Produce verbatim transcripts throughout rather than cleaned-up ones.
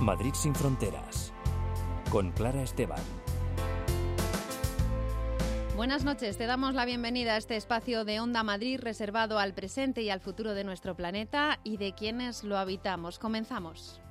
Madrid sin fronteras, con Clara Esteban. Buenas noches, te damos la bienvenida a este espacio de Onda Madrid reservado al presente y al futuro de nuestro planeta y de quienes lo habitamos. Comenzamos.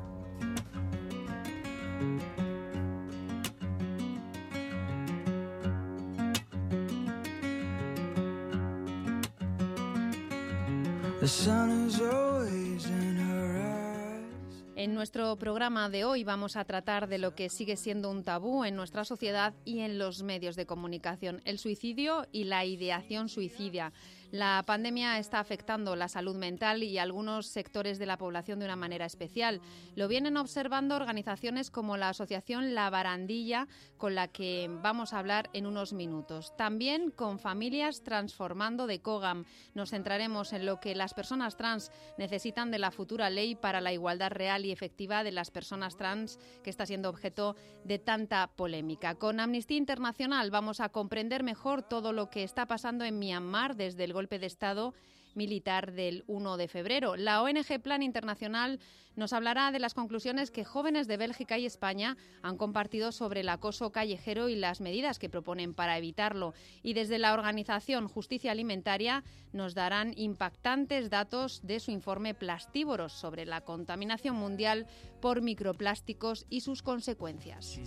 The sun is always in her eyes. En nuestro programa de hoy vamos a tratar de lo que sigue siendo un tabú en nuestra sociedad y en los medios de comunicación, el suicidio y la ideación suicida. La pandemia está afectando la salud mental y algunos sectores de la población de una manera especial. Lo vienen observando organizaciones como la Asociación La Barandilla, con la que vamos a hablar en unos minutos. También con Familias Transformando de COGAM. Nos centraremos en lo que las personas trans necesitan de la futura ley para la igualdad real y efectiva de las personas trans, que está siendo objeto de tanta polémica. Con Amnistía Internacional vamos a comprender mejor todo lo que está pasando en Myanmar desde el golpe de Estado militar del uno de febrero. La O N G Plan Internacional nos hablará de las conclusiones que jóvenes de Bélgica y España han compartido sobre el acoso callejero y las medidas que proponen para evitarlo. Y desde la organización Justicia Alimentaria nos darán impactantes datos de su informe Plastívoros sobre la contaminación mundial por microplásticos y sus consecuencias.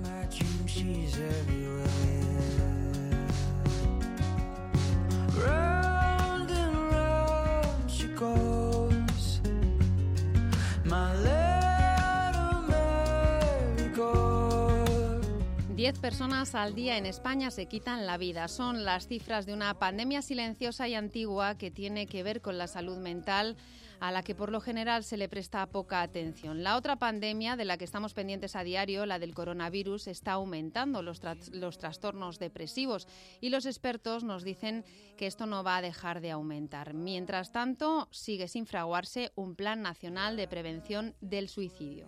Diez personas al día en España se quitan la vida. Son las cifras de una pandemia silenciosa y antigua que tiene que ver con la salud mental, a la que por lo general se le presta poca atención. La otra pandemia de la que estamos pendientes a diario, la del coronavirus, está aumentando los, tra- los trastornos depresivos y los expertos nos dicen que esto no va a dejar de aumentar. Mientras tanto, sigue sin fraguarse un plan nacional de prevención del suicidio.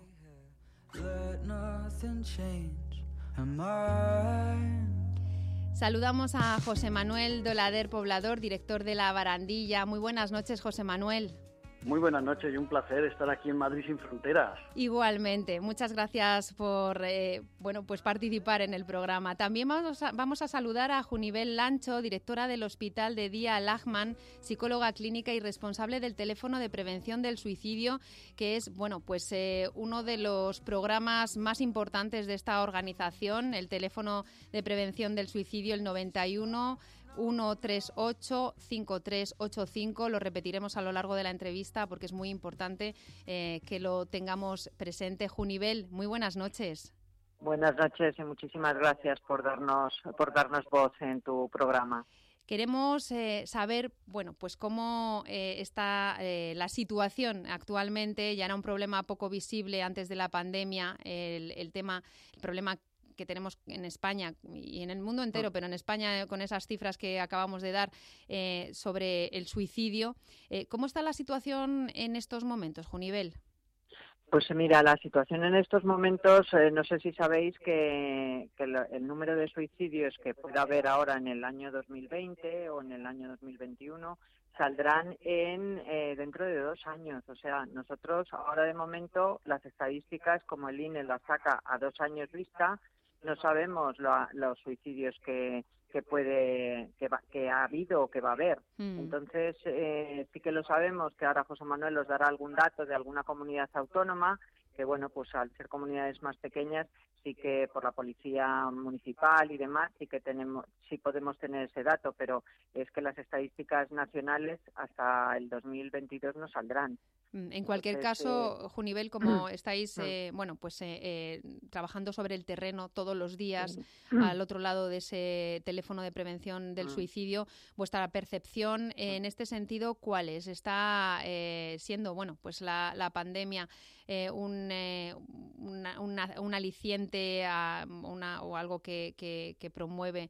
Saludamos a José Manuel Dolader Poblador, director de La Barandilla. Muy buenas noches, José Manuel. Muy buenas noches y un placer estar aquí en Madrid sin fronteras. Igualmente, muchas gracias por eh, bueno, pues participar en el programa. También vamos a, vamos a saludar a Junibel Lancho, directora del Hospital de Día Lachman, psicóloga clínica y responsable del teléfono de prevención del suicidio, que es bueno, pues eh, uno de los programas más importantes de esta organización, el teléfono de prevención del suicidio, el noventa y uno uno tres ocho cinco tres ocho cinco. Lo repetiremos a lo largo de la entrevista porque es muy importante eh, que lo tengamos presente. Junibel, muy buenas noches. Buenas noches y muchísimas gracias por darnos por darnos voz en tu programa. Queremos eh, saber, bueno, pues cómo eh, está eh, la situación actualmente. Ya era un problema poco visible antes de la pandemia, el, el tema, el problema que tenemos en España y en el mundo entero, pero en España con esas cifras que acabamos de dar eh, sobre el suicidio. Eh, ¿Cómo está la situación en estos momentos, Junibel? Pues mira, la situación en estos momentos, eh, no sé si sabéis que, que lo, el número de suicidios que pueda haber ahora en el año dos mil veinte o en el año dos mil veintiuno saldrán en eh, dentro de dos años. O sea, nosotros ahora de momento las estadísticas, como el I N E las saca a dos años vista, no sabemos lo, los suicidios que, que puede que, va, que ha habido o que va a haber. Mm. Entonces, eh, sí que lo sabemos, que ahora José Manuel os dará algún dato de alguna comunidad autónoma, que bueno, pues al ser comunidades más pequeñas, sí que por la policía municipal y demás, sí que tenemos, sí podemos tener ese dato, pero es que las estadísticas nacionales hasta el dos mil veintidós no saldrán. En cualquier Entonces, caso, eh, Junibel, como estáis eh, bueno, pues eh, eh, trabajando sobre el terreno todos los días, al otro lado de ese teléfono de prevención del suicidio, vuestra percepción eh, en este sentido, ¿cuál es? ¿Está eh, siendo, bueno, pues la, la pandemia eh, un, eh, una, una, un aliciente a una, o algo que, que, que promueve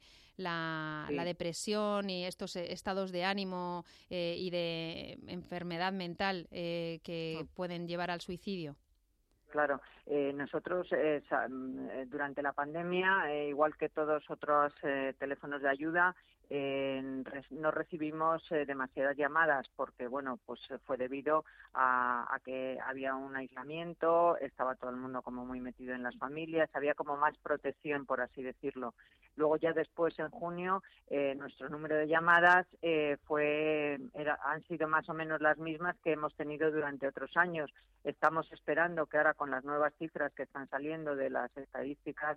la, sí. la depresión y estos estados de ánimo eh, y de enfermedad mental eh, que pueden llevar al suicidio? Claro, eh, nosotros eh, durante la pandemia, eh, igual que todos otros eh, teléfonos de ayuda, eh, no recibimos eh, demasiadas llamadas porque, bueno, pues fue debido a, a que había un aislamiento, estaba todo el mundo como muy metido en las familias, había como más protección, por así decirlo. Luego ya después, en junio, eh, nuestro número de llamadas eh, fue era, han sido más o menos las mismas que hemos tenido durante otros años. Estamos esperando que ahora, con las nuevas cifras que están saliendo de las estadísticas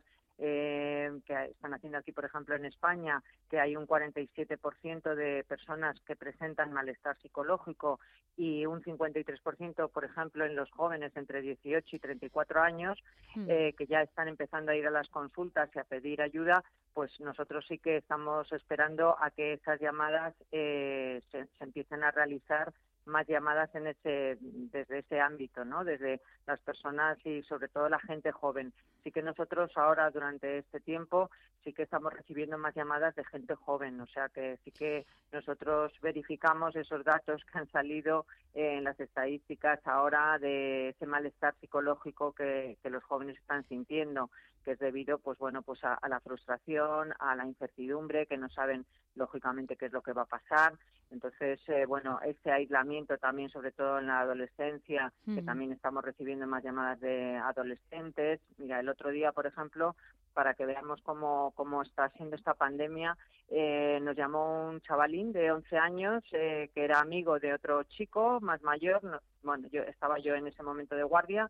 eh, que están haciendo aquí, por ejemplo, en España, que hay un cuarenta y siete por ciento de personas que presentan malestar psicológico y un cincuenta y tres por ciento, por ejemplo, en los jóvenes entre dieciocho y treinta y cuatro años, mm. eh, que ya están empezando a ir a las consultas y a pedir ayuda, pues nosotros sí que estamos esperando a que esas llamadas eh, se, se empiecen a realizar más llamadas en ese desde ese ámbito, ¿no? Desde las personas y sobre todo la gente joven. Sí que nosotros ahora, durante este tiempo, sí que estamos recibiendo más llamadas de gente joven, o sea que sí que nosotros verificamos esos datos que han salido en las estadísticas ahora de ese malestar psicológico que, que los jóvenes están sintiendo, que es debido, pues bueno, pues a, a la frustración, a la incertidumbre, que no saben lógicamente qué es lo que va a pasar. Entonces, eh, bueno, este aislamiento también, sobre todo en la adolescencia, mm. que también estamos recibiendo más llamadas de adolescentes. Mira, el otro día, por ejemplo, para que veamos cómo, cómo está siendo esta pandemia, eh, nos llamó un chavalín de once años eh, que era amigo de otro chico más mayor. No, bueno, yo estaba yo en ese momento de guardia.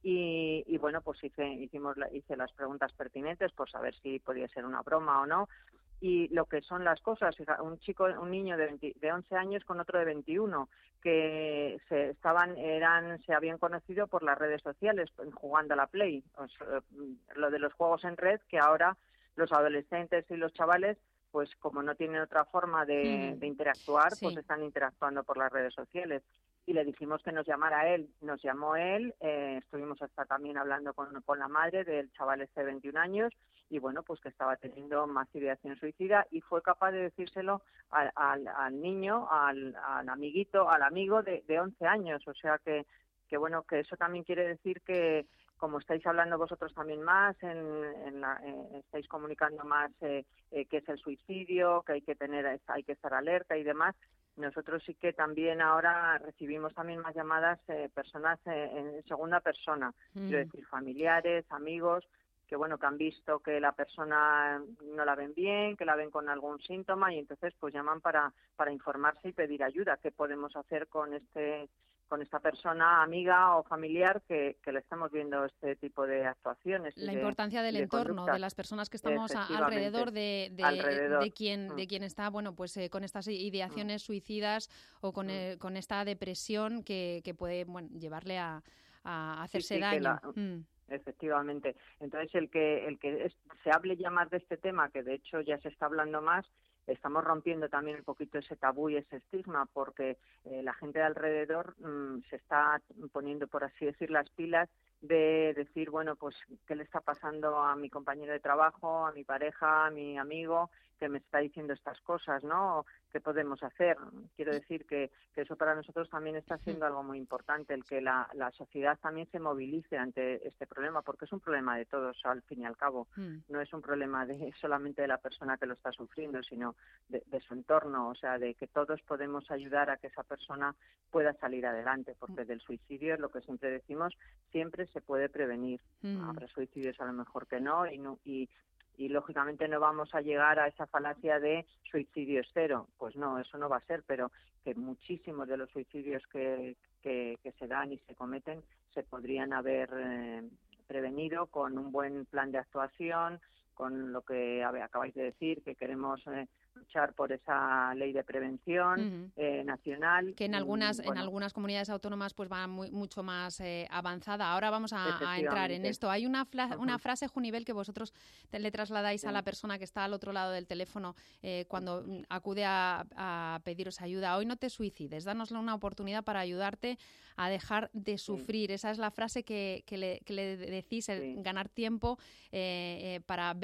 Y, y bueno, pues hice, hicimos la, hice las preguntas pertinentes por saber si podía ser una broma o no. Y lo que son las cosas, un chico, un niño de, veinte, de once años con otro de veintiuno, que se estaban, eran, se habían conocido por las redes sociales, jugando a la Play, o sea, lo de los juegos en red, que ahora los adolescentes y los chavales, pues como no tienen otra forma de, de interactuar, sí. pues están interactuando por las redes sociales. Y le dijimos que nos llamara él. Nos llamó él, eh, estuvimos hasta también hablando con, con la madre del chaval este de veintiún años, y bueno, pues que estaba teniendo más ideación suicida, y fue capaz de decírselo al, al, al niño, al, al amiguito, al amigo de, de once años. O sea que, que bueno, que eso también quiere decir que, como estáis hablando vosotros también más, en, en la, eh, estáis comunicando más eh, eh, qué es el suicidio, que hay que tener, hay que estar alerta y demás. Nosotros sí que también ahora recibimos también más llamadas, eh, personas eh, en segunda persona, mm. quiero decir, familiares, amigos, que bueno, que han visto que la persona no la ven bien, que la ven con algún síntoma, y entonces pues llaman para, para informarse y pedir ayuda. ¿Qué podemos hacer con este con esta persona, amiga o familiar, que, que le estamos viendo este tipo de actuaciones? La de, importancia del de entorno, conductas. De las personas que estamos a, alrededor de, de, alrededor. de quien mm. de quien está, bueno, pues eh, con estas ideaciones mm. suicidas o con, mm. eh, con esta depresión que, que puede, bueno, llevarle a, a hacerse sí, sí, daño. La... Mm. Efectivamente. Entonces, el que el que es, se hable ya más de este tema, que de hecho ya se está hablando más, estamos rompiendo también un poquito ese tabú y ese estigma, porque eh, la gente de alrededor mmm, se está poniendo, por así decir, las pilas de decir, bueno, pues, ¿qué le está pasando a mi compañero de trabajo, a mi pareja, a mi amigo, que me está diciendo estas cosas, ¿no? ¿Qué podemos hacer? Quiero decir que, que eso para nosotros también está siendo algo muy importante, el que la, la sociedad también se movilice ante este problema, porque es un problema de todos, al fin y al cabo. Mm. No es un problema de solamente de la persona que lo está sufriendo, sino de, de su entorno, o sea, de que todos podemos ayudar a que esa persona pueda salir adelante, porque del suicidio, es lo que siempre decimos, siempre se puede prevenir. Mm. Habrá suicidios a lo mejor que no, y no y y lógicamente no vamos a llegar a esa falacia de suicidio cero. Pues no, eso no va a ser, pero que muchísimos de los suicidios que, que, que se dan y se cometen se podrían haber eh, prevenido con un buen plan de actuación, con lo que acabáis de decir, que queremos eh, luchar por esa ley de prevención uh-huh. eh, nacional. Que en algunas bueno. en algunas comunidades autónomas pues va muy, mucho más eh, avanzada. Ahora vamos a, a entrar en esto. Hay una, fla- uh-huh. una frase, Junivel, que vosotros te, le trasladáis sí. a la persona que está al otro lado del teléfono eh, cuando uh-huh. acude a, a pediros ayuda. Hoy no te suicides, dánosle una oportunidad para ayudarte a dejar de sufrir. Sí. Esa es la frase que, que, le, que le decís, el sí. ganar tiempo eh, eh, para ver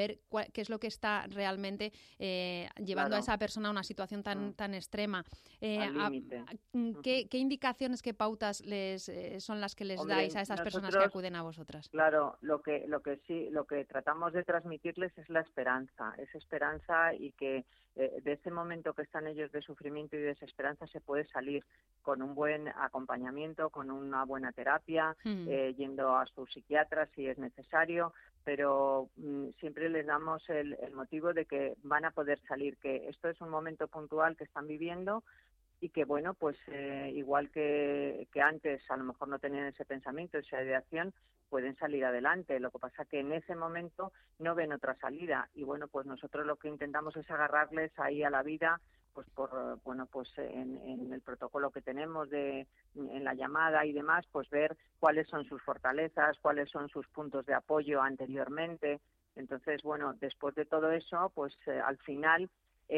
ver cuál, qué es lo que está realmente eh, llevando Claro. a esa persona a una situación tan, Mm. tan extrema. Eh, Al a- límite. a- ¿qué, ¿Qué indicaciones, qué pautas les eh, son las que les Hombre, dais a estas personas que nosotros, acuden a vosotras? Claro, lo que lo que sí, lo que tratamos de transmitirles es la esperanza, es esperanza y que eh, de ese momento que están ellos de sufrimiento y desesperanza se puede salir con un buen acompañamiento, con una buena terapia, Mm. eh, yendo a su psiquiatra si es necesario, pero mm, siempre les damos el, el motivo de que van a poder salir, que esto es un momento puntual que están viviendo y que, bueno, pues eh, igual que, que antes a lo mejor no tenían ese pensamiento, esa ideación, pueden salir adelante. Lo que pasa que en ese momento no ven otra salida y, bueno, pues nosotros lo que intentamos es agarrarles ahí a la vida, pues por, bueno, pues en, en el protocolo que tenemos de en la llamada y demás, pues ver cuáles son sus fortalezas, cuáles son sus puntos de apoyo anteriormente. Entonces, bueno, después de todo eso, pues eh, al final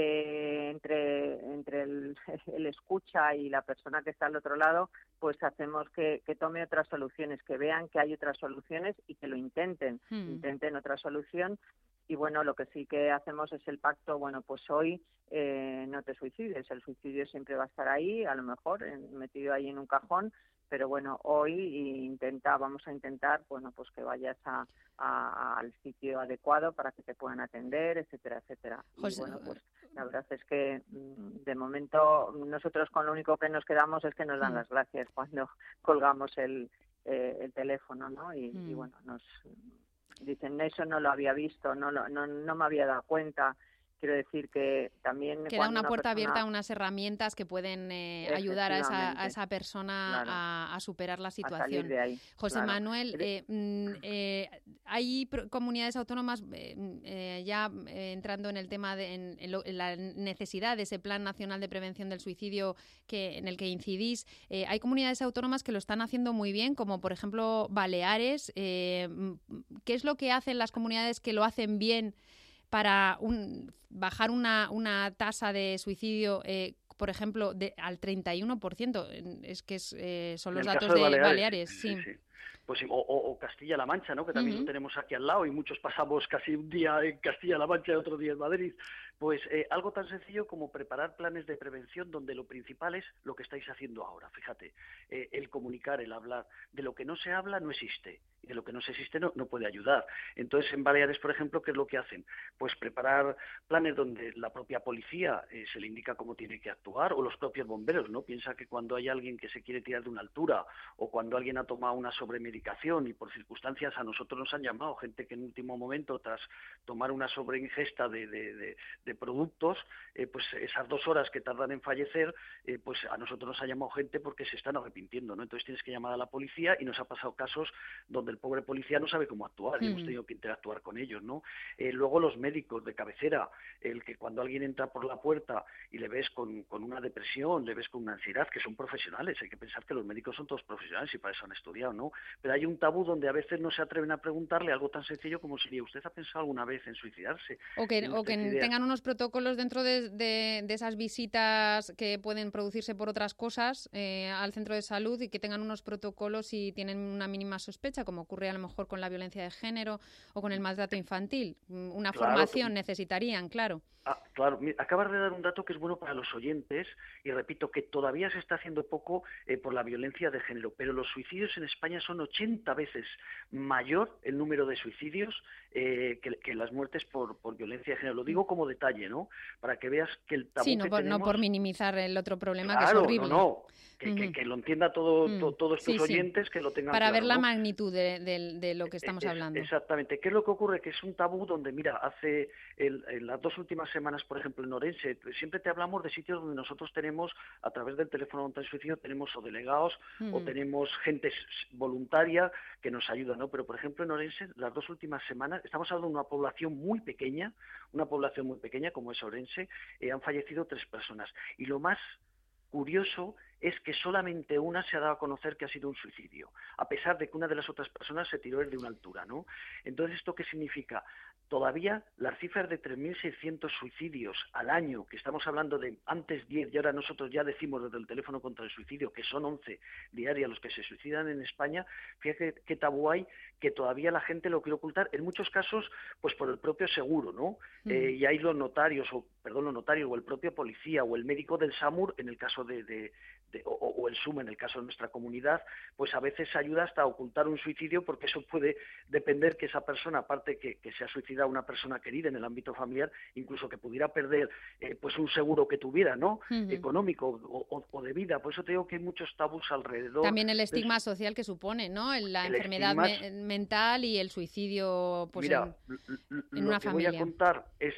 Eh, entre entre el, el escucha y la persona que está al otro lado, pues hacemos que, que tome otras soluciones, que vean que hay otras soluciones y que lo intenten, Mm. intenten otra solución. Y bueno, lo que sí que hacemos es el pacto, bueno, pues hoy eh, no te suicides, el suicidio siempre va a estar ahí, a lo mejor en, metido ahí en un cajón, pero bueno, hoy intenta, vamos a intentar, bueno, pues que vayas a, a, al sitio adecuado para que te puedan atender, etcétera, etcétera. José, y bueno, pues la verdad es que de momento nosotros con lo único que nos quedamos es que nos dan mm. las gracias cuando colgamos el, eh, el teléfono, ¿no? Y, Mm. y bueno, nos dicen, eso no lo había visto, no, lo, no, no me había dado cuenta. Quiero decir que también Queda cuando una, una puerta persona... abierta a unas herramientas que pueden eh, ayudar a esa, a esa persona claro, a, a superar la a salir situación. de ahí, José claro. Manuel, eh, mm, eh, hay pro- comunidades autónomas, eh, eh, ya eh, entrando en el tema de en, en lo, en la necesidad de ese Plan Nacional de Prevención del Suicidio que en el que incidís, eh, hay comunidades autónomas que lo están haciendo muy bien, como por ejemplo Baleares. Eh, ¿Qué es lo que hacen las comunidades que lo hacen bien para un, bajar una, una tasa de suicidio, eh, por ejemplo, de, al treinta y uno por ciento? Es que es, eh, son los datos de, de Baleares. Baleares sí. sí. sí, sí. Pues, o, o Castilla-La Mancha, ¿no? Que también uh-huh. lo tenemos aquí al lado y muchos pasamos casi un día en Castilla-La Mancha y otro día en Madrid. Pues eh, algo tan sencillo como preparar planes de prevención donde lo principal es lo que estáis haciendo ahora. Fíjate, eh, el comunicar, el hablar. De lo que no se habla no existe y de lo que no se existe no, no puede ayudar. Entonces, en Baleares, por ejemplo, ¿qué es lo que hacen? Pues preparar planes donde la propia policía eh, se le indica cómo tiene que actuar, o los propios bomberos, ¿no? Piensa que cuando hay alguien que se quiere tirar de una altura o cuando alguien ha tomado una sobremedicación y por circunstancias a nosotros nos han llamado gente que en último momento, tras tomar una sobreingesta de, de, de de productos, eh, pues esas dos horas que tardan en fallecer, eh, pues a nosotros nos ha llamado gente porque se están arrepintiendo, ¿no? Entonces tienes que llamar a la policía y nos ha pasado casos donde el pobre policía no sabe cómo actuar, mm. y hemos tenido que interactuar con ellos, ¿no? Eh, luego los médicos de cabecera, el que cuando alguien entra por la puerta y le ves con, con una depresión, le ves con una ansiedad, que son profesionales, hay que pensar que los médicos son todos profesionales y para eso han estudiado, ¿no? Pero hay un tabú donde a veces no se atreven a preguntarle algo tan sencillo como si ¿usted ha pensado alguna vez en suicidarse? O que, o que tengan unos protocolos dentro de, de, de esas visitas que pueden producirse por otras cosas eh, al centro de salud y que tengan unos protocolos si tienen una mínima sospecha, como ocurre a lo mejor con la violencia de género o con el maltrato infantil. Una claro, formación tú... necesitarían, claro. Ah, claro, acabas de dar un dato que es bueno para los oyentes y repito que todavía se está haciendo poco eh, por la violencia de género, pero los suicidios en España son ochenta veces mayor el número de suicidios eh, que, que las muertes por, por violencia de género. Lo digo como detalle, ¿no? Para que veas que el tabú sí, no, que por, tenemos... no por minimizar el otro problema claro, que es horrible. No, no. Que, uh-huh. que, que lo entienda todo, uh-huh. to, todos estos sí, oyentes, sí. que lo tengan Para claro, ver la ¿no? magnitud de, de, de lo que estamos es, hablando. Exactamente. ¿Qué es lo que ocurre? Que es un tabú donde, mira, hace el, en las dos últimas semanas, por ejemplo, en Orense, siempre te hablamos de sitios donde nosotros tenemos, a través del teléfono contra el suicidio, tenemos o delegados uh-huh. o tenemos gente voluntaria que nos ayuda, ¿no? Pero, por ejemplo, en Orense, las dos últimas semanas, estamos hablando de una población muy pequeña, una población muy pequeña como es Orense, eh, han fallecido tres personas. Y lo más curioso es que solamente una se ha dado a conocer que ha sido un suicidio, a pesar de que una de las otras personas se tiró desde una altura, ¿no? Entonces, ¿esto qué significa? todavía las cifras de tres mil seiscientos suicidios al año, que estamos hablando de antes diez y ahora nosotros ya decimos desde el teléfono contra el suicidio que son once diarios los que se suicidan en España, fíjate qué tabú hay, que todavía la gente lo quiere ocultar, en muchos casos pues por el propio seguro, ¿no? Mm. Eh, y hay los notarios, o perdón, los notarios, o el propio policía, o el médico del SAMUR, en el caso de, de, de o, o el SUM, en el caso de nuestra comunidad, pues a veces ayuda hasta a ocultar un suicidio, porque eso puede depender que esa persona, aparte que, que se ha suicidado a una persona querida en el ámbito familiar, incluso que pudiera perder eh, pues un seguro que tuviera, ¿no? Uh-huh. Económico o, o, o de vida. Por eso te digo que hay muchos tabús alrededor. También el estigma de... social que supone, ¿no? La el enfermedad estigma... me- mental y el suicidio, pues Mira, en, en una lo que familia. voy a contar es,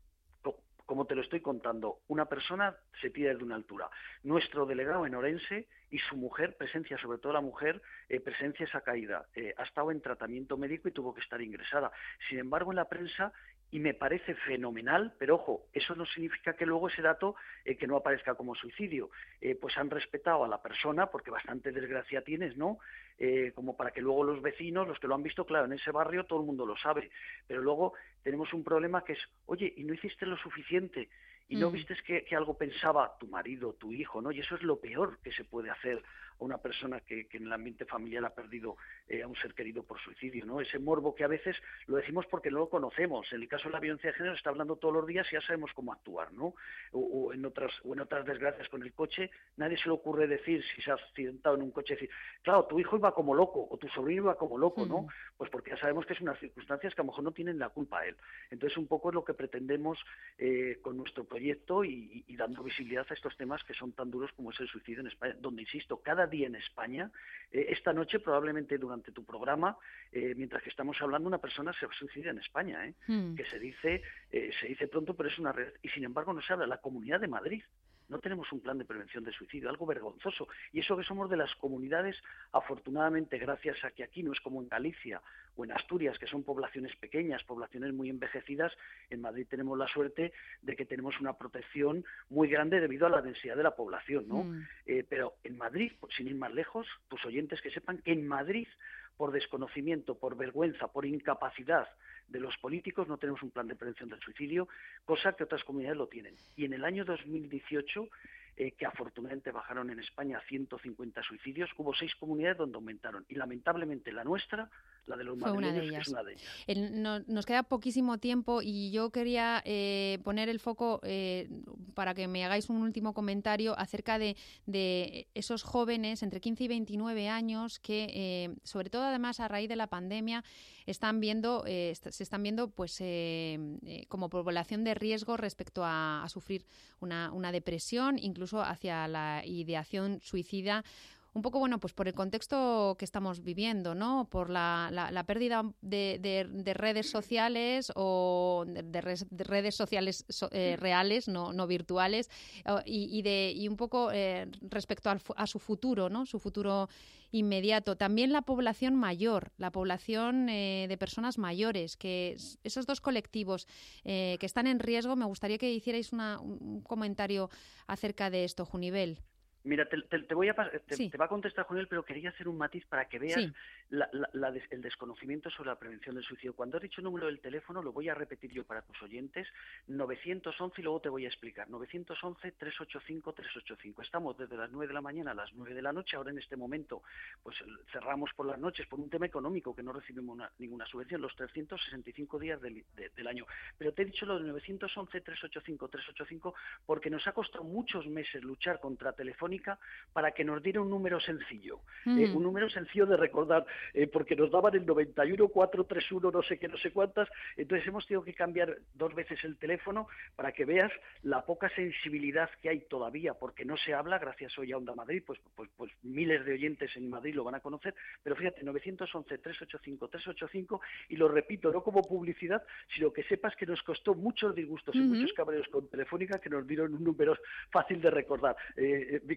como te lo estoy contando, una persona se tira de una altura. Nuestro delegado en Orense y su mujer, presencia, sobre todo la mujer, eh, presencia esa caída. Eh, ha estado en tratamiento médico y tuvo que estar ingresada. Sin embargo, en la prensa, y me parece fenomenal, pero ojo, eso no significa que luego ese dato eh, que no aparezca como suicidio. Eh, pues han respetado a la persona, porque bastante desgracia tienes, ¿no? Eh, como para que luego los vecinos, los que lo han visto, claro, en ese barrio todo el mundo lo sabe, pero luego tenemos un problema que es, oye, ¿y no hiciste lo suficiente? ¿Y no mm. vistes que, que algo pensaba tu marido, tu hijo, ¿no? Y eso es lo peor que se puede hacer a una persona que, que en el ambiente familiar ha perdido eh, a un ser querido por suicidio, ¿no? Ese morbo que a veces lo decimos porque no lo conocemos. En el caso de la violencia de género está hablando todos los días y ya sabemos cómo actuar, ¿no? O, o, en otras, o en otras desgracias con el coche, nadie se le ocurre decir, si se ha accidentado en un coche, decir, claro, tu hijo iba como loco o tu sobrino iba como loco, ¿no? Mm. Pues porque ya sabemos que es unas circunstancias que a lo mejor no tienen la culpa a él. Entonces, un poco es lo que pretendemos eh, con nuestro proyecto y, y, y dando visibilidad a estos temas que son tan duros como es el suicidio en España, donde, insisto, cada día en España, eh, esta noche probablemente durante tu programa, eh, mientras que estamos hablando, una persona se suicida en España, ¿eh? Mm. que se dice, eh, se dice pronto, pero es una realidad, y sin embargo no se habla. La Comunidad de Madrid no tenemos un plan de prevención de suicidio, algo vergonzoso. Y eso que somos de las comunidades, afortunadamente, gracias a que aquí no es como en Galicia o en Asturias, que son poblaciones pequeñas, poblaciones muy envejecidas, en Madrid tenemos la suerte de que tenemos una protección muy grande debido a la densidad de la población, ¿no? Mm. Eh, pero en Madrid, sin ir más lejos, tus oyentes que sepan que en Madrid, por desconocimiento, por vergüenza, por incapacidad de los políticos, no tenemos un plan de prevención del suicidio, cosa que otras comunidades lo tienen. Y en el año dos mil dieciocho, eh, que afortunadamente bajaron en España a ciento cincuenta suicidios, hubo seis comunidades donde aumentaron. Y lamentablemente la nuestra, la de los madrileños, es una de ellas. El, no, nos queda poquísimo tiempo y yo quería eh, poner el foco eh, para que me hagáis un último comentario acerca de, de esos jóvenes entre quince y veintinueve años que, eh, sobre todo además a raíz de la pandemia, están viendo, eh, se están viendo pues eh, eh, como población de riesgo respecto a, a sufrir una, una depresión, incluso hacia la ideación suicida. Un poco, bueno, pues por el contexto que estamos viviendo, ¿no? Por la, la, la pérdida de, de, de redes sociales o de, de, res, de redes sociales so, eh, reales, no, no virtuales, uh, y, y, de, y un poco eh, respecto al, a su futuro, ¿no? Su futuro inmediato. También la población mayor, la población eh, de personas mayores, que esos dos colectivos eh, que están en riesgo, me gustaría que hicierais una, un comentario acerca de esto, Junivel. Mira, te, te, te voy a te, sí. te va a contestar Junivel, pero quería hacer un matiz para que veas sí. la, la, la des, el desconocimiento sobre la prevención del suicidio. Cuando has dicho el número del teléfono, lo voy a repetir yo para tus oyentes, novecientos once, y luego te voy a explicar, novecientos once, trescientos ochenta y cinco, trescientos ochenta y cinco. Estamos desde las nueve de la mañana a las nueve de la noche. Ahora en este momento pues cerramos por las noches por un tema económico, que no recibimos una, ninguna subvención, los trescientos sesenta y cinco días del, de, del año. Pero te he dicho lo de novecientos once, trescientos ochenta y cinco, trescientos ochenta y cinco porque nos ha costado muchos meses luchar contra Telefónica para que nos diera un número sencillo, mm. eh, un número sencillo de recordar, eh, porque nos daban el noventa y uno, cuatrocientos treinta y uno, no sé qué, no sé cuántas, entonces hemos tenido que cambiar dos veces el teléfono para que veas la poca sensibilidad que hay todavía, porque no se habla, gracias hoy a Onda Madrid, pues, pues, pues miles de oyentes en Madrid lo van a conocer, pero fíjate, novecientos once, trescientos ochenta y cinco, trescientos ochenta y cinco, y lo repito, no como publicidad, sino que sepas que nos costó muchos disgustos mm-hmm. y muchos cabreos con Telefónica que nos dieron un número fácil de recordar. Eh, mi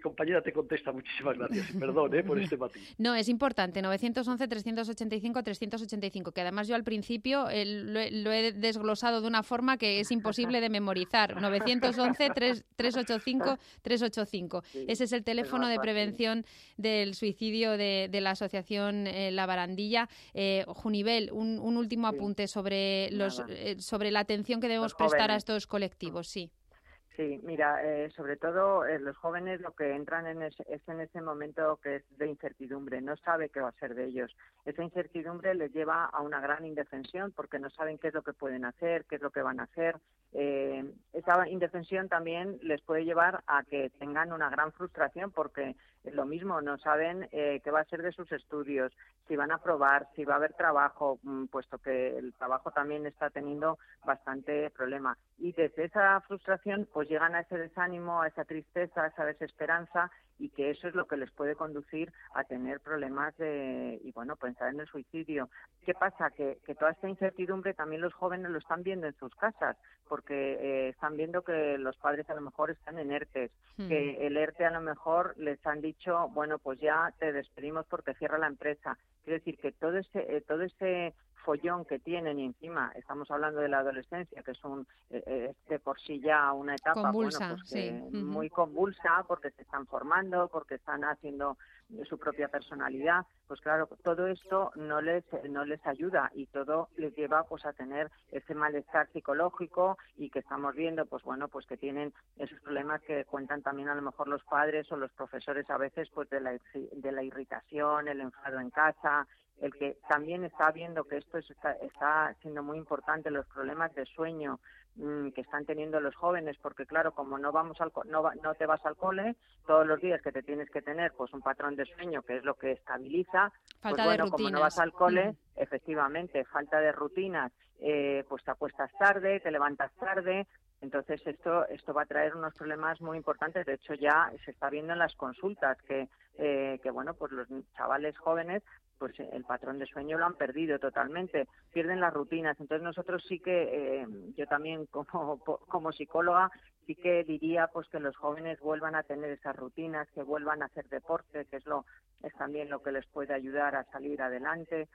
compañera te contesta. Muchísimas gracias. Perdón ¿eh? por este matiz. No, es importante. nueve once, trescientos ochenta y cinco, trescientos ochenta y cinco, que además yo al principio eh, lo, he, lo he desglosado de una forma que es imposible de memorizar. nueve once, trescientos ochenta y cinco, trescientos ochenta y cinco. Sí, ese es el teléfono de prevención del suicidio de, de la asociación eh, La Barandilla. Eh, Junivel, un, un último sí. apunte sobre, los, eh, sobre la atención que debemos prestar a estos colectivos. Sí. Sí, mira, eh, sobre todo eh, los jóvenes lo que entran en es, es en ese momento que es de incertidumbre, no sabe qué va a ser de ellos. Esa incertidumbre les lleva a una gran indefensión porque no saben qué es lo que pueden hacer, qué es lo que van a hacer. Eh, esa indefensión también les puede llevar a que tengan una gran frustración porque es lo mismo, no saben eh, qué va a ser de sus estudios, si van a aprobar, si va a haber trabajo, puesto que el trabajo también está teniendo bastante problema. Y desde esa frustración pues llegan a ese desánimo, a esa tristeza, a esa desesperanza y que eso es lo que les puede conducir a tener problemas de, y bueno, pensar en el suicidio. ¿Qué pasa? Que, que toda esta incertidumbre también los jóvenes lo están viendo en sus casas, porque eh, están viendo que los padres a lo mejor están en ERTES, mm. que el ERTE a lo mejor les han dicho, bueno, pues ya te despedimos porque cierra la empresa. Quiero decir que todo ese, eh, todo ese follón que tienen y encima estamos hablando de la adolescencia, que es un eh, de por sí ya una etapa convulsa, bueno, pues que sí. muy convulsa porque se están formando, porque están haciendo su propia personalidad, pues claro, todo esto no les no les ayuda y todo les lleva pues a tener ese malestar psicológico y que estamos viendo pues bueno pues que tienen esos problemas que cuentan también a lo mejor los padres o los profesores a veces pues de la de la irritación, el enfado en casa, el que también está viendo que esto está, está siendo muy importante, los problemas de sueño mmm, que están teniendo los jóvenes, porque claro, como no vamos al no, va, no te vas al cole todos los días que te tienes que tener pues un patrón de sueño que es lo que estabiliza, falta pues bueno, de como no vas al cole, mm. efectivamente, falta de rutinas, eh, pues te acuestas tarde, te levantas tarde. Entonces esto esto va a traer unos problemas muy importantes. De hecho ya se está viendo en las consultas que eh, que bueno pues los chavales jóvenes pues el patrón de sueño lo han perdido totalmente, pierden las rutinas. Entonces nosotros sí que eh, yo también como como psicóloga sí que diría pues que los jóvenes vuelvan a tener esas rutinas, que vuelvan a hacer deporte, que es lo es también lo que les puede ayudar a salir adelante.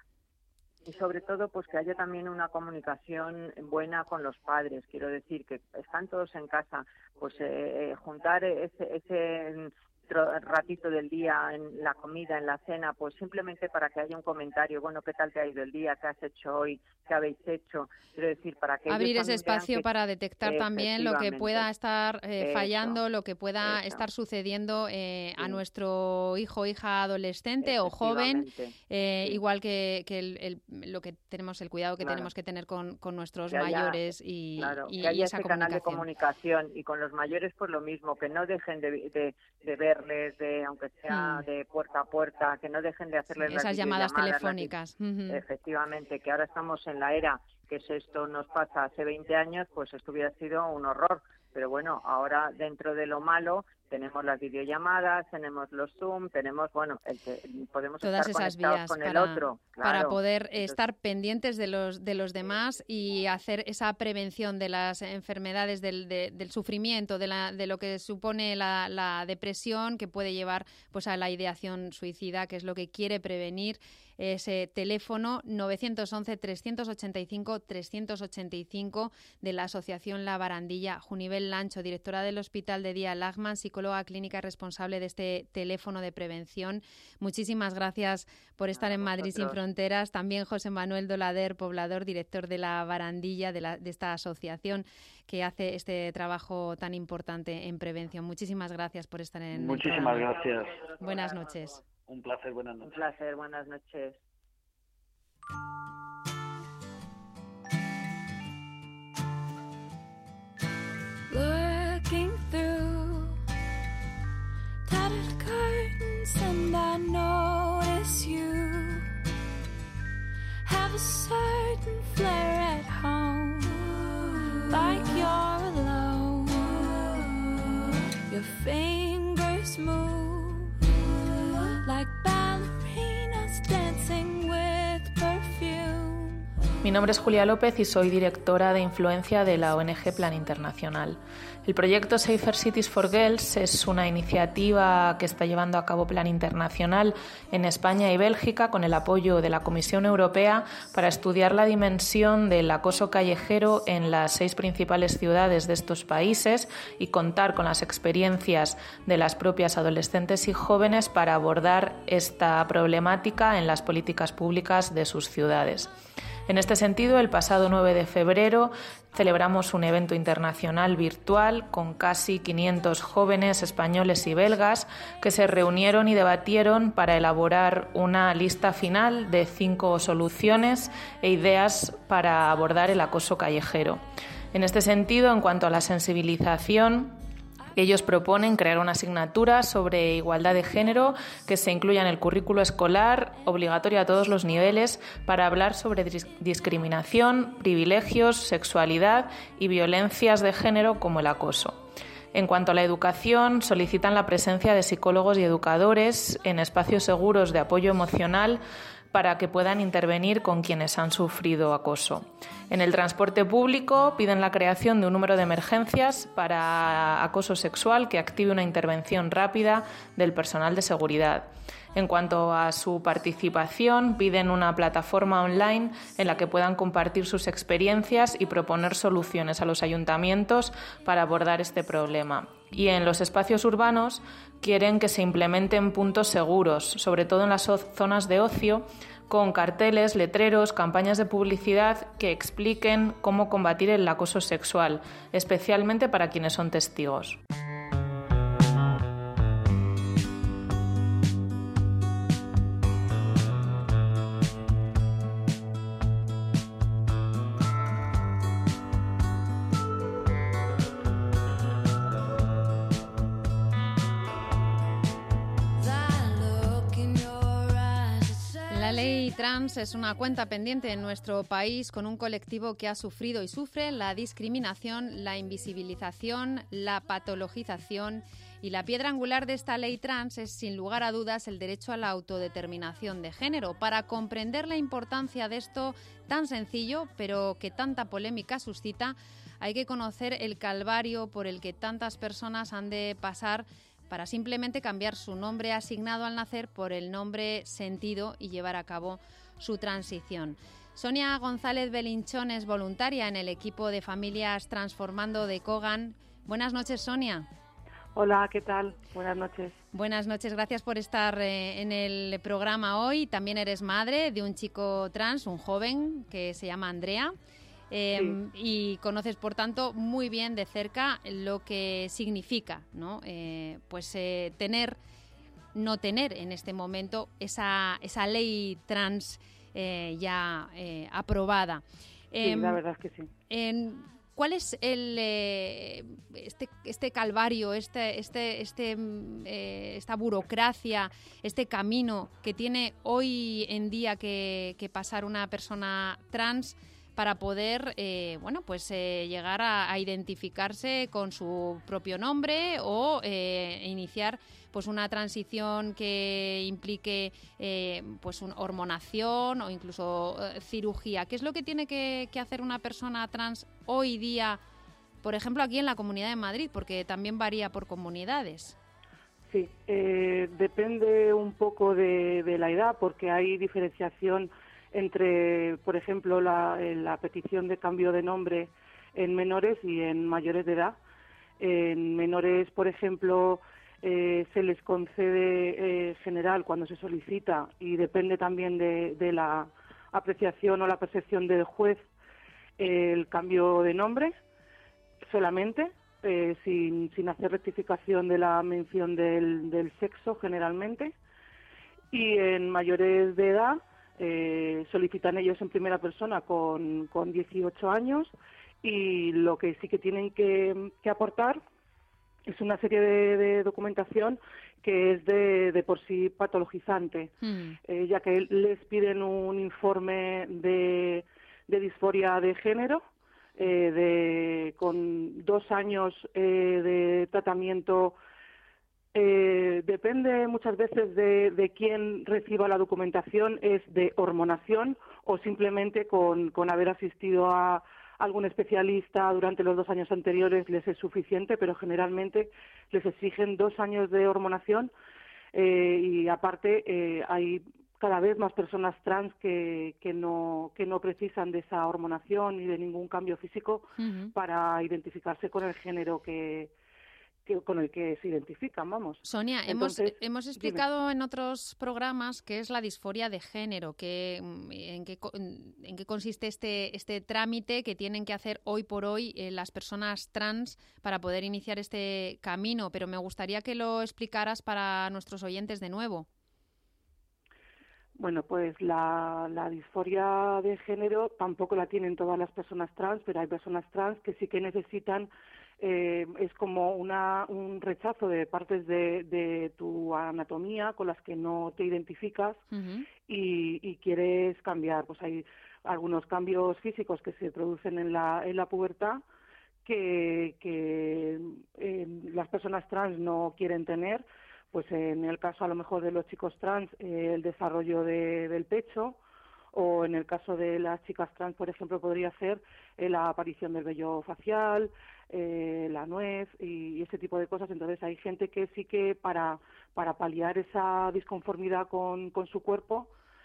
Y sobre todo pues que haya también una comunicación buena con los padres. Quiero decir que están todos en casa, pues eh, juntar ese, ese ratito del día en la comida, en la cena, pues simplemente para que haya un comentario, bueno, ¿qué tal te ha ido el día? ¿Qué has hecho hoy? ¿Qué habéis hecho? Quiero decir, para que abrir ese espacio que, para detectar también lo que pueda estar eh, fallando, lo que pueda eso. estar sucediendo eh, sí. a nuestro hijo, hija, adolescente o joven, eh, sí. igual que, que el, el, lo que tenemos, el cuidado que claro. tenemos que tener con, con nuestros que haya, mayores y, claro, y, que haya y esa ese comunicación. canal de comunicación y con los mayores pues lo mismo, que no dejen de, de, de verles, de aunque sea mm. de puerta a puerta, que no dejen de hacerles sí, las esas llamadas telefónicas. Las, uh-huh. Efectivamente, que ahora estamos en la era que si esto nos pasa hace veinte años, pues esto hubiera sido un horror. Pero bueno, ahora dentro de lo malo tenemos las videollamadas, tenemos los Zoom, tenemos, bueno, el que podemos todas estar esas conectados vías con para, el otro. Claro. Para poder Entonces, estar pendientes de los de los demás y hacer esa prevención de las enfermedades, del, de, del sufrimiento, de, la, de lo que supone la, la depresión que puede llevar pues a la ideación suicida, que es lo que quiere prevenir ese teléfono nueve once, trescientos ochenta y cinco, trescientos ochenta y cinco de la Asociación La Barandilla. Junivel Lancho, directora del Hospital de Día Lagman, psicóloga clínica responsable de este teléfono de prevención. Muchísimas gracias por estar en Madrid Sin Fronteras. También José Manuel Dolader, poblador, director de La Barandilla, de, la, de esta asociación que hace este trabajo tan importante en prevención. Muchísimas gracias por estar en Muchísimas el gracias. Buenas noches. Un placer, buenas noches. Un placer, buenas noches. Looking through tattered curtains and I notice you have a certain flair at home, like you're alone. Your fingers move like ballerinas dancing with perfume. Mi nombre es Julia López y soy directora de influencia de la O N G Plan Internacional. El proyecto Safer Cities for Girls es una iniciativa que está llevando a cabo Plan Internacional en España y Bélgica con el apoyo de la Comisión Europea para estudiar la dimensión del acoso callejero en las seis principales ciudades de estos países y contar con las experiencias de las propias adolescentes y jóvenes para abordar esta problemática en las políticas públicas de sus ciudades. En este sentido, el pasado nueve de febrero celebramos un evento internacional virtual con casi quinientos jóvenes españoles y belgas que se reunieron y debatieron para elaborar una lista final de cinco soluciones e ideas para abordar el acoso callejero. En este sentido, en cuanto a la sensibilización, ellos proponen crear una asignatura sobre igualdad de género que se incluya en el currículo escolar, obligatoria a todos los niveles, para hablar sobre discriminación, privilegios, sexualidad y violencias de género como el acoso. En cuanto a la educación, solicitan la presencia de psicólogos y educadores en espacios seguros de apoyo emocional para que puedan intervenir con quienes han sufrido acoso. En el transporte público piden la creación de un número de emergencias para acoso sexual que active una intervención rápida del personal de seguridad. En cuanto a su participación, piden una plataforma online en la que puedan compartir sus experiencias y proponer soluciones a los ayuntamientos para abordar este problema. Y en los espacios urbanos quieren que se implementen puntos seguros, sobre todo en las zonas de ocio, con carteles, letreros, campañas de publicidad que expliquen cómo combatir el acoso sexual, especialmente para quienes son testigos. La ley trans es una cuenta pendiente en nuestro país con un colectivo que ha sufrido y sufre la discriminación, la invisibilización, la patologización y la piedra angular de esta ley trans es, sin lugar a dudas, el derecho a la autodeterminación de género. Para comprender la importancia de esto tan sencillo, pero que tanta polémica suscita, hay que conocer el calvario por el que tantas personas han de pasar para simplemente cambiar su nombre asignado al nacer por el nombre sentido y llevar a cabo su transición. Sonia González Belinchón es voluntaria en el equipo de Familias Transformando de Cogan. Buenas noches, Sonia. Hola, ¿qué tal? Buenas noches. Buenas noches, gracias por estar eh, en el programa hoy. También eres madre de un chico trans, un joven que se llama Andrea. Eh, sí. Y conoces, por tanto, muy bien de cerca lo que significa, ¿no? Eh, pues eh, tener, no tener en este momento esa, esa ley trans eh, ya eh, aprobada. Sí, eh, la verdad es que sí. En, ¿Cuál es el eh, este, este calvario, este, este, este, eh, esta burocracia, este camino que tiene hoy en día que, que pasar una persona trans para poder eh, bueno, pues, eh, llegar a, a identificarse con su propio nombre o eh, iniciar pues, una transición que implique eh, pues, una hormonación o incluso eh, cirugía? ¿Qué es lo que tiene que, que hacer una persona trans hoy día, por ejemplo, aquí en la Comunidad de Madrid? Porque también varía por comunidades. Sí, eh, depende un poco de, de la edad, porque hay diferenciación entre, por ejemplo, la, la petición de cambio de nombre en menores y en mayores de edad. En menores, por ejemplo, eh, se les concede eh, general cuando se solicita y depende también de, de la apreciación o la percepción del juez eh, el cambio de nombre solamente, eh, sin, sin hacer rectificación de la mención del, del sexo generalmente. Y en mayores de edad Eh, solicitan ellos en primera persona con, con dieciocho años y lo que sí que tienen que, que aportar es una serie de, de documentación que es de, de por sí patologizante, mm. eh, ya que les piden un informe de, de disforia de género eh, de, con dos años eh, de tratamiento Eh, depende muchas veces de, de quién reciba la documentación, es de hormonación o simplemente con, con haber asistido a algún especialista durante los dos años anteriores les es suficiente, pero generalmente les exigen dos años de hormonación eh, y aparte eh, hay cada vez más personas trans que, que, no, que no precisan de esa hormonación ni de ningún cambio físico uh-huh. para identificarse con el género que, que con el que se identifican, vamos. Sonia, Entonces, hemos, hemos explicado dime. en otros programas qué es la disforia de género, que, en, qué, en qué consiste este, este trámite que tienen que hacer hoy por hoy eh, las personas trans para poder iniciar este camino, pero me gustaría que lo explicaras para nuestros oyentes de nuevo. Bueno, pues la, la disforia de género tampoco la tienen todas las personas trans, pero hay personas trans que sí que necesitan, eh, es como una, un rechazo de partes de, de tu anatomía con las que no te identificas uh-huh. y, y quieres cambiar. Pues hay algunos cambios físicos que se producen en la, en la pubertad que, que eh, las personas trans no quieren tener. Pues en el caso a lo mejor de los chicos trans, eh, el desarrollo de, del pecho, o en el caso de las chicas trans, por ejemplo, podría ser eh, la aparición del vello facial, eh, la nuez y, y ese tipo de cosas. Entonces hay gente que sí que para, para paliar esa disconformidad con, con su cuerpo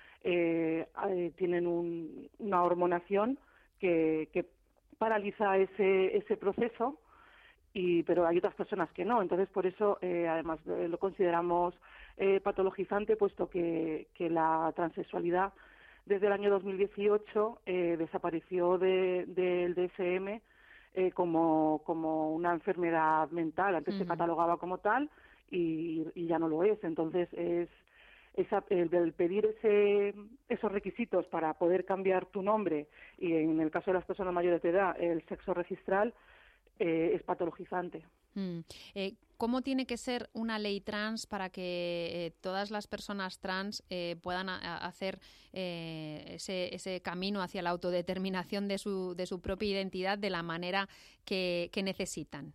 eh, eh, tienen un, una hormonación que, que paraliza ese, ese proceso. Y, pero hay otras personas que no, entonces por eso eh, además eh, lo consideramos eh, patologizante, puesto que, que la transexualidad desde el año dos mil dieciocho eh, desapareció de, del D S M eh, como, como una enfermedad mental. Antes uh-huh. se catalogaba como tal y, y ya no lo es. Entonces es esa, el, el pedir ese, esos requisitos para poder cambiar tu nombre y en el caso de las personas mayores de edad el sexo registral Eh, es patologizante. Mm. Eh, ¿Cómo tiene que ser una ley trans para que eh, todas las personas trans eh, puedan a, a hacer eh, ese, ese camino hacia la autodeterminación de su, de su propia identidad de la manera que, que necesitan?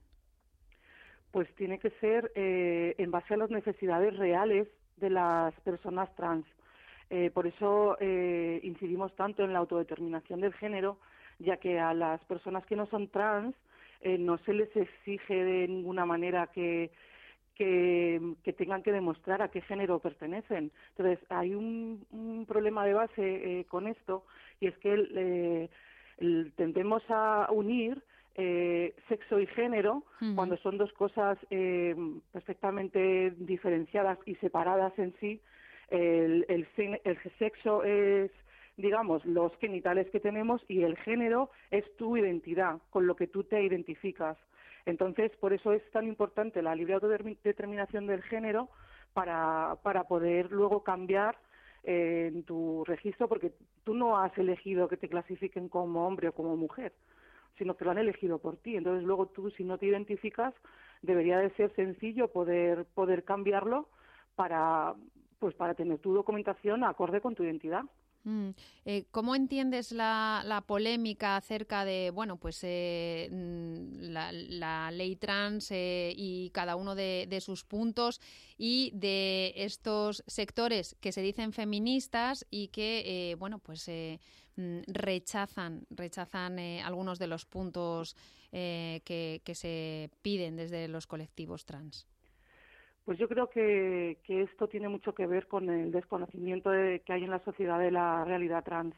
Pues tiene que ser eh, en base a las necesidades reales de las personas trans. Eh, por eso eh, incidimos tanto en la autodeterminación del género, ya que a las personas que no son trans Eh, no se les exige de ninguna manera que, que, que tengan que demostrar a qué género pertenecen. Entonces, hay un, un problema de base eh, con esto, y es que eh, el, tendemos a unir eh, sexo y género uh-huh. cuando son dos cosas eh, perfectamente diferenciadas y separadas en sí. El, el, el sexo es, digamos, los genitales que tenemos, y el género es tu identidad, con lo que tú te identificas. Entonces, por eso es tan importante la libre autodeterminación del género para, para poder luego cambiar eh, en tu registro, porque tú no has elegido que te clasifiquen como hombre o como mujer, sino que lo han elegido por ti. Entonces, luego tú, si no te identificas, debería de ser sencillo poder, poder cambiarlo para, pues, para tener tu documentación acorde con tu identidad. Mm. Eh, ¿Cómo entiendes la, la polémica acerca de, bueno, pues eh, la, la ley trans eh, y cada uno de, de sus puntos, y de estos sectores que se dicen feministas y que, eh, bueno, pues eh, rechazan, rechazan eh, algunos de los puntos eh, que, que se piden desde los colectivos trans? Pues yo creo que, que esto tiene mucho que ver con el desconocimiento de, que hay en la sociedad de la realidad trans.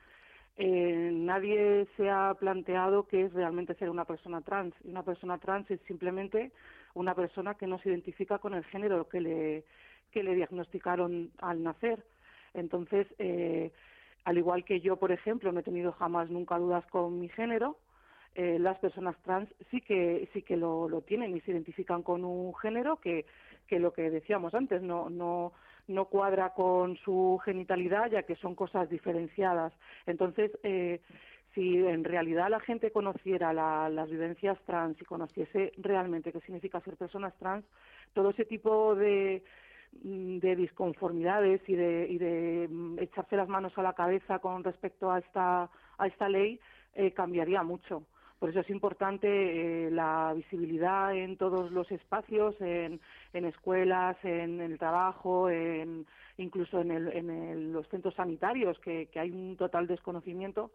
Eh, nadie se ha planteado qué es realmente ser una persona trans. Y una persona trans es simplemente una persona que no se identifica con el género que le, que le diagnosticaron al nacer. Entonces, eh, al igual que yo, por ejemplo, no he tenido jamás nunca dudas con mi género, Eh, las personas trans sí que sí que lo, lo tienen y se identifican con un género que, que lo que decíamos antes no no no cuadra con su genitalidad, ya que son cosas diferenciadas. Entonces, eh, si en realidad la gente conociera la, las vivencias trans y conociese realmente qué significa ser personas trans, todo ese tipo de de disconformidades y de, y de echarse las manos a la cabeza con respecto a esta a esta ley eh, cambiaría mucho. Por eso es importante eh, la visibilidad en todos los espacios, en, en escuelas, en el trabajo, en, incluso en, el, en el, los centros sanitarios, que, que hay un total desconocimiento.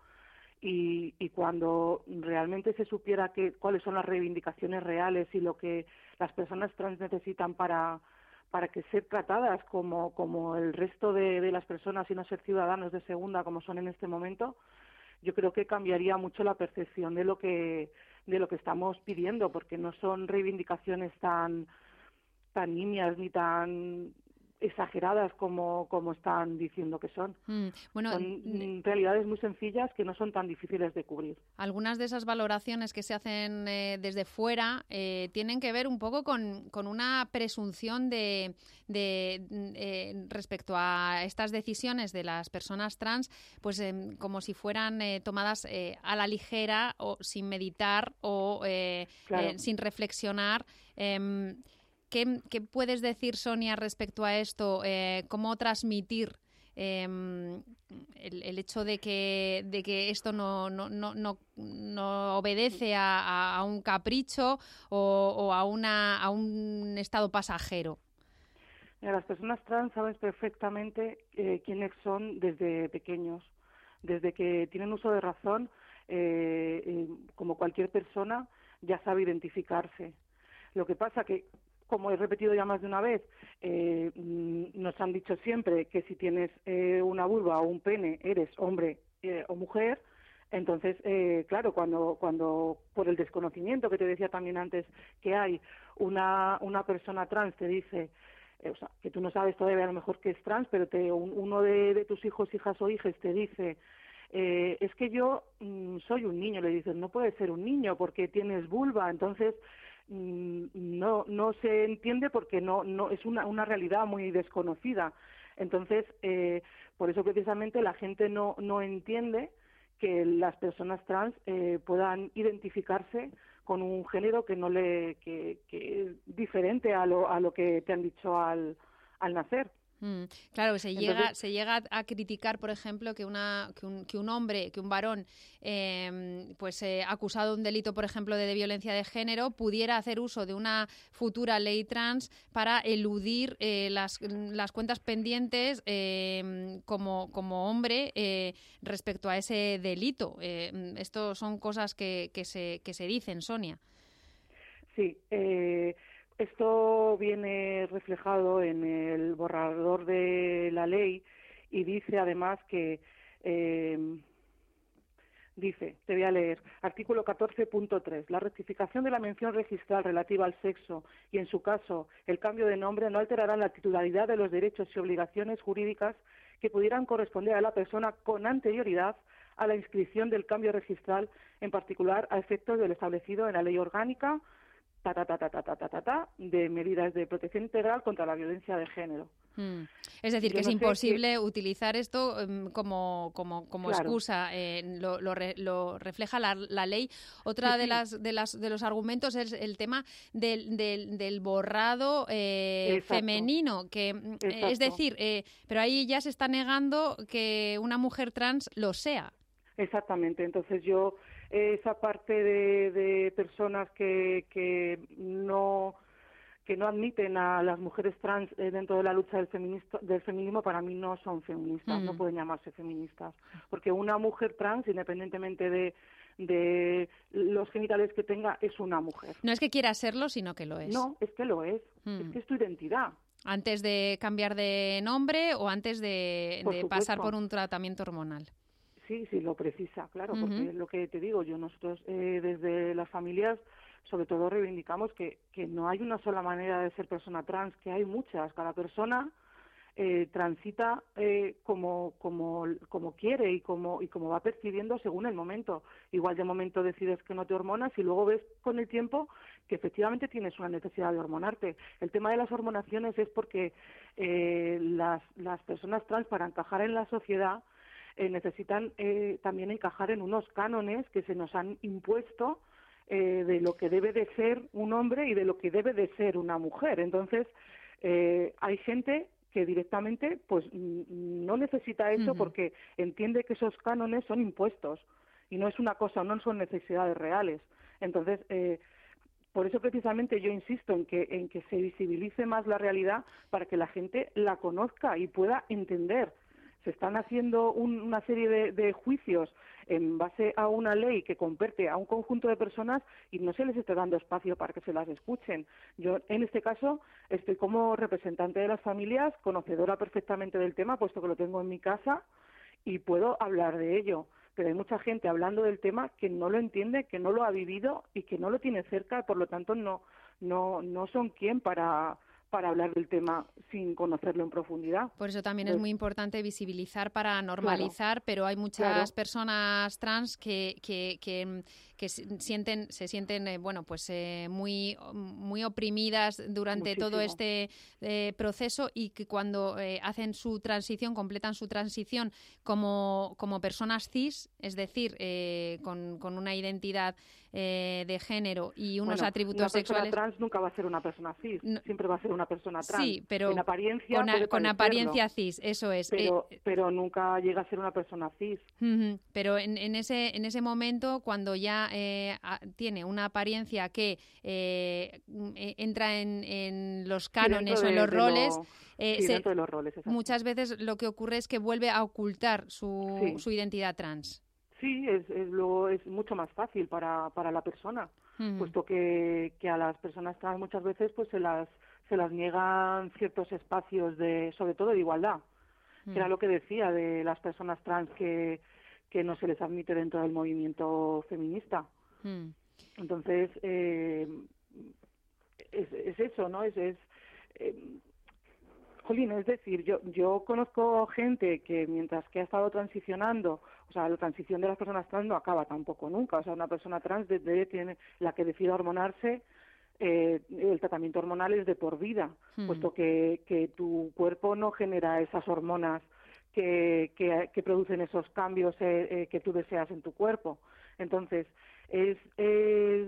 Y, y cuando realmente se supiera que, cuáles son las reivindicaciones reales y lo que las personas trans necesitan para, para que ser tratadas como, como el resto de, de las personas y no ser ciudadanos de segunda como son en este momento, yo creo que cambiaría mucho la percepción de lo que de lo que estamos pidiendo, porque no son reivindicaciones tan tan nimias ni tan exageradas como, como están diciendo que son. Mm, bueno, son realidades muy sencillas que no son tan difíciles de cubrir. Algunas de esas valoraciones que se hacen eh, desde fuera eh, tienen que ver un poco con, con una presunción de, de eh, respecto a estas decisiones de las personas trans, pues eh, como si fueran eh, tomadas eh, a la ligera o sin meditar o eh, claro. eh, sin reflexionar. Eh, ¿Qué, ¿Qué puedes decir, Sonia, respecto a esto? Eh, ¿Cómo transmitir eh, el, el hecho de que, de que esto no, no, no, no, no obedece a, a un capricho o, o a, una, a un estado pasajero? Mira, las personas trans saben perfectamente eh, quiénes son desde pequeños. Desde que tienen uso de razón, eh, eh, como cualquier persona, ya sabe identificarse. Lo que pasa que, como he repetido ya más de una vez, eh, nos han dicho siempre que si tienes eh, una vulva o un pene eres hombre eh, o mujer. Entonces, eh, claro, cuando, cuando por el desconocimiento que te decía también antes que hay, una, una persona trans te dice, eh, o sea, que tú no sabes todavía a lo mejor que es trans, pero te, un, uno de, de tus hijos, hijas o hijas te dice, eh, es que yo mm, soy un niño, le dices, no puedes ser un niño porque tienes vulva. Entonces, no no se entiende porque no no es una una realidad muy desconocida. Entonces eh, por eso precisamente la gente no no entiende que las personas trans eh, puedan identificarse con un género que no le que, que es diferente a lo a lo que te han dicho al al nacer. Mm, claro, se Entonces, llega se llega a criticar, por ejemplo, que una que un, que un hombre, que un varón, eh, pues eh, acusado de un delito, por ejemplo, de, de violencia de género, pudiera hacer uso de una futura ley trans para eludir eh, las, las cuentas pendientes eh, como como hombre eh, respecto a ese delito. Eh, esto son cosas que, que se que se dicen, Sonia. Sí. Eh... Esto viene reflejado en el borrador de la ley y dice además que, eh, dice, te voy a leer, artículo catorce punto tres, la rectificación de la mención registral relativa al sexo y, en su caso, el cambio de nombre no alterarán la titularidad de los derechos y obligaciones jurídicas que pudieran corresponder a la persona con anterioridad a la inscripción del cambio registral, en particular a efectos de lo establecido en la ley orgánica Ta, ta, ta, ta, ta, ta, ta, ta, ta, de medidas de protección integral contra la violencia de género. Mm. Es decir, Yo que no es imposible que... utilizar esto um, como, como, como claro. excusa. Eh, lo, lo, re, lo refleja la, la ley. Otra sí, de, sí. Las, de, las, de los argumentos es el tema del, del, del borrado eh, femenino. Que, eh, es decir, eh, pero ahí ya se está negando que una mujer trans lo sea. Exactamente. Entonces yo... esa parte de, de personas que, que no que no admiten a las mujeres trans eh, dentro de la lucha del, feminista, del feminismo, para mí no son feministas, mm. no pueden llamarse feministas, porque una mujer trans, independientemente de, de los genitales que tenga, es una mujer. No es que quiera serlo, sino que lo es. No, es que lo es, mm. es que es tu identidad. Antes de cambiar de nombre o antes de, de pasar por un tratamiento hormonal. Sí, sí, lo precisa, claro, porque uh-huh. es lo que te digo, yo nosotros eh, desde las familias sobre todo reivindicamos que, que no hay una sola manera de ser persona trans, que hay muchas, cada persona eh, transita eh, como, como, como quiere y como, y como va percibiendo según el momento. Igual de momento decides que no te hormonas y luego ves con el tiempo que efectivamente tienes una necesidad de hormonarte. El tema de las hormonaciones es porque eh, las, las personas trans, para encajar en la sociedad, Eh, necesitan eh, también encajar en unos cánones que se nos han impuesto eh, de lo que debe de ser un hombre y de lo que debe de ser una mujer. Entonces, eh, hay gente que directamente pues no necesita eso uh-huh. porque entiende que esos cánones son impuestos y no es una cosa, no son necesidades reales. Entonces, eh, por eso precisamente yo insisto en que, en que se visibilice más la realidad para que la gente la conozca y pueda entender. Se están haciendo un, una serie de, de juicios en base a una ley que compete a un conjunto de personas y no se les está dando espacio para que se las escuchen. Yo, en este caso, estoy como representante de las familias, conocedora perfectamente del tema, puesto que lo tengo en mi casa, y puedo hablar de ello. Pero hay mucha gente hablando del tema que no lo entiende, que no lo ha vivido y que no lo tiene cerca, y por lo tanto no, no, no son quien para... para hablar del tema sin conocerlo en profundidad. Por eso también pues, es muy importante visibilizar para normalizar, claro, pero hay muchas claro. personas trans que, que, que, que sienten, se sienten eh, bueno, pues eh, muy, muy oprimidas durante Muchísimo. todo este eh, proceso, y que cuando eh, hacen su transición, completan su transición como, como personas cis, es decir, eh, con, con una identidad eh, de género y unos bueno, atributos una sexuales. Una persona trans nunca va a ser una persona cis, no, siempre va a ser una persona trans. Sí, pero en apariencia con, a, con apariencia cis, eso es. Pero, eh, pero nunca llega a ser una persona cis. Uh-huh, pero en, en ese en ese momento, cuando ya eh, a, tiene una apariencia que eh, entra en, en los cánones sí, o en los de roles, lo, eh, sí, se, dentro de los roles, muchas veces lo que ocurre es que vuelve a ocultar su, sí. su identidad trans. Sí, es, es, luego es mucho más fácil para, para la persona, uh-huh. puesto que, que a las personas trans muchas veces pues se las se las niegan ciertos espacios de, sobre todo de igualdad, uh-huh. que era lo que decía de las personas trans que, que no se les admite dentro del movimiento feminista. Uh-huh. Entonces, eh, es, es eso, ¿no? Es, es eh, Jolín, es decir, yo yo conozco gente que mientras que ha estado transicionando, o sea, la transición de las personas trans no acaba tampoco nunca. O sea, una persona trans debe, tiene, la que decida hormonarse, eh, el tratamiento hormonal es de por vida, hmm. puesto que, que tu cuerpo no genera esas hormonas que, que, que producen esos cambios eh, eh, que tú deseas en tu cuerpo. Entonces, es, es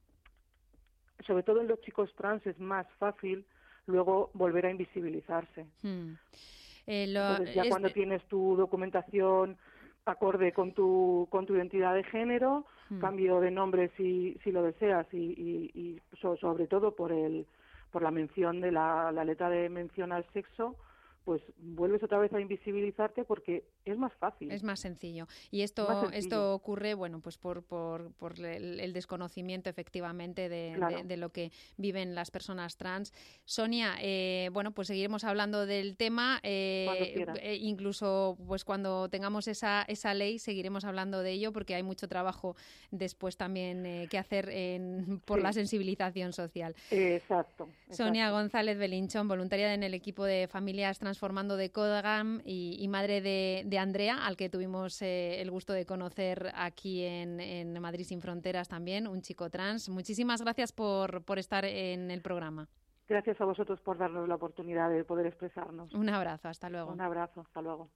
sobre todo en los chicos trans es más fácil luego volver a invisibilizarse. Hmm. Eh, lo, Entonces ya es... cuando tienes tu documentación acorde con tu con tu identidad de género, hmm. cambio de nombre si si lo deseas y, y, y so, sobre todo por el por la mención de la, la letra de mención al sexo, pues vuelves otra vez a invisibilizarte porque es más fácil. Es más sencillo. Y esto sencillo. esto ocurre, bueno, pues por por, por el, el desconocimiento efectivamente de, claro. de, de lo que viven las personas trans. Sonia, eh, bueno, pues seguiremos hablando del tema. Eh, eh, incluso pues cuando tengamos esa esa ley seguiremos hablando de ello, porque hay mucho trabajo después también eh, que hacer en, por sí. la sensibilización social. Eh, exacto, exacto. Sonia González Belinchón, voluntaria en el equipo de Familias Transformando de CODAGAM y, y madre de, de Andrea, al que tuvimos eh, el gusto de conocer aquí en, en Madrid Sin Fronteras también, un chico trans. Muchísimas gracias por, por estar en el programa. Gracias a vosotros por darnos la oportunidad de poder expresarnos. Un abrazo, hasta luego. Un abrazo, hasta luego.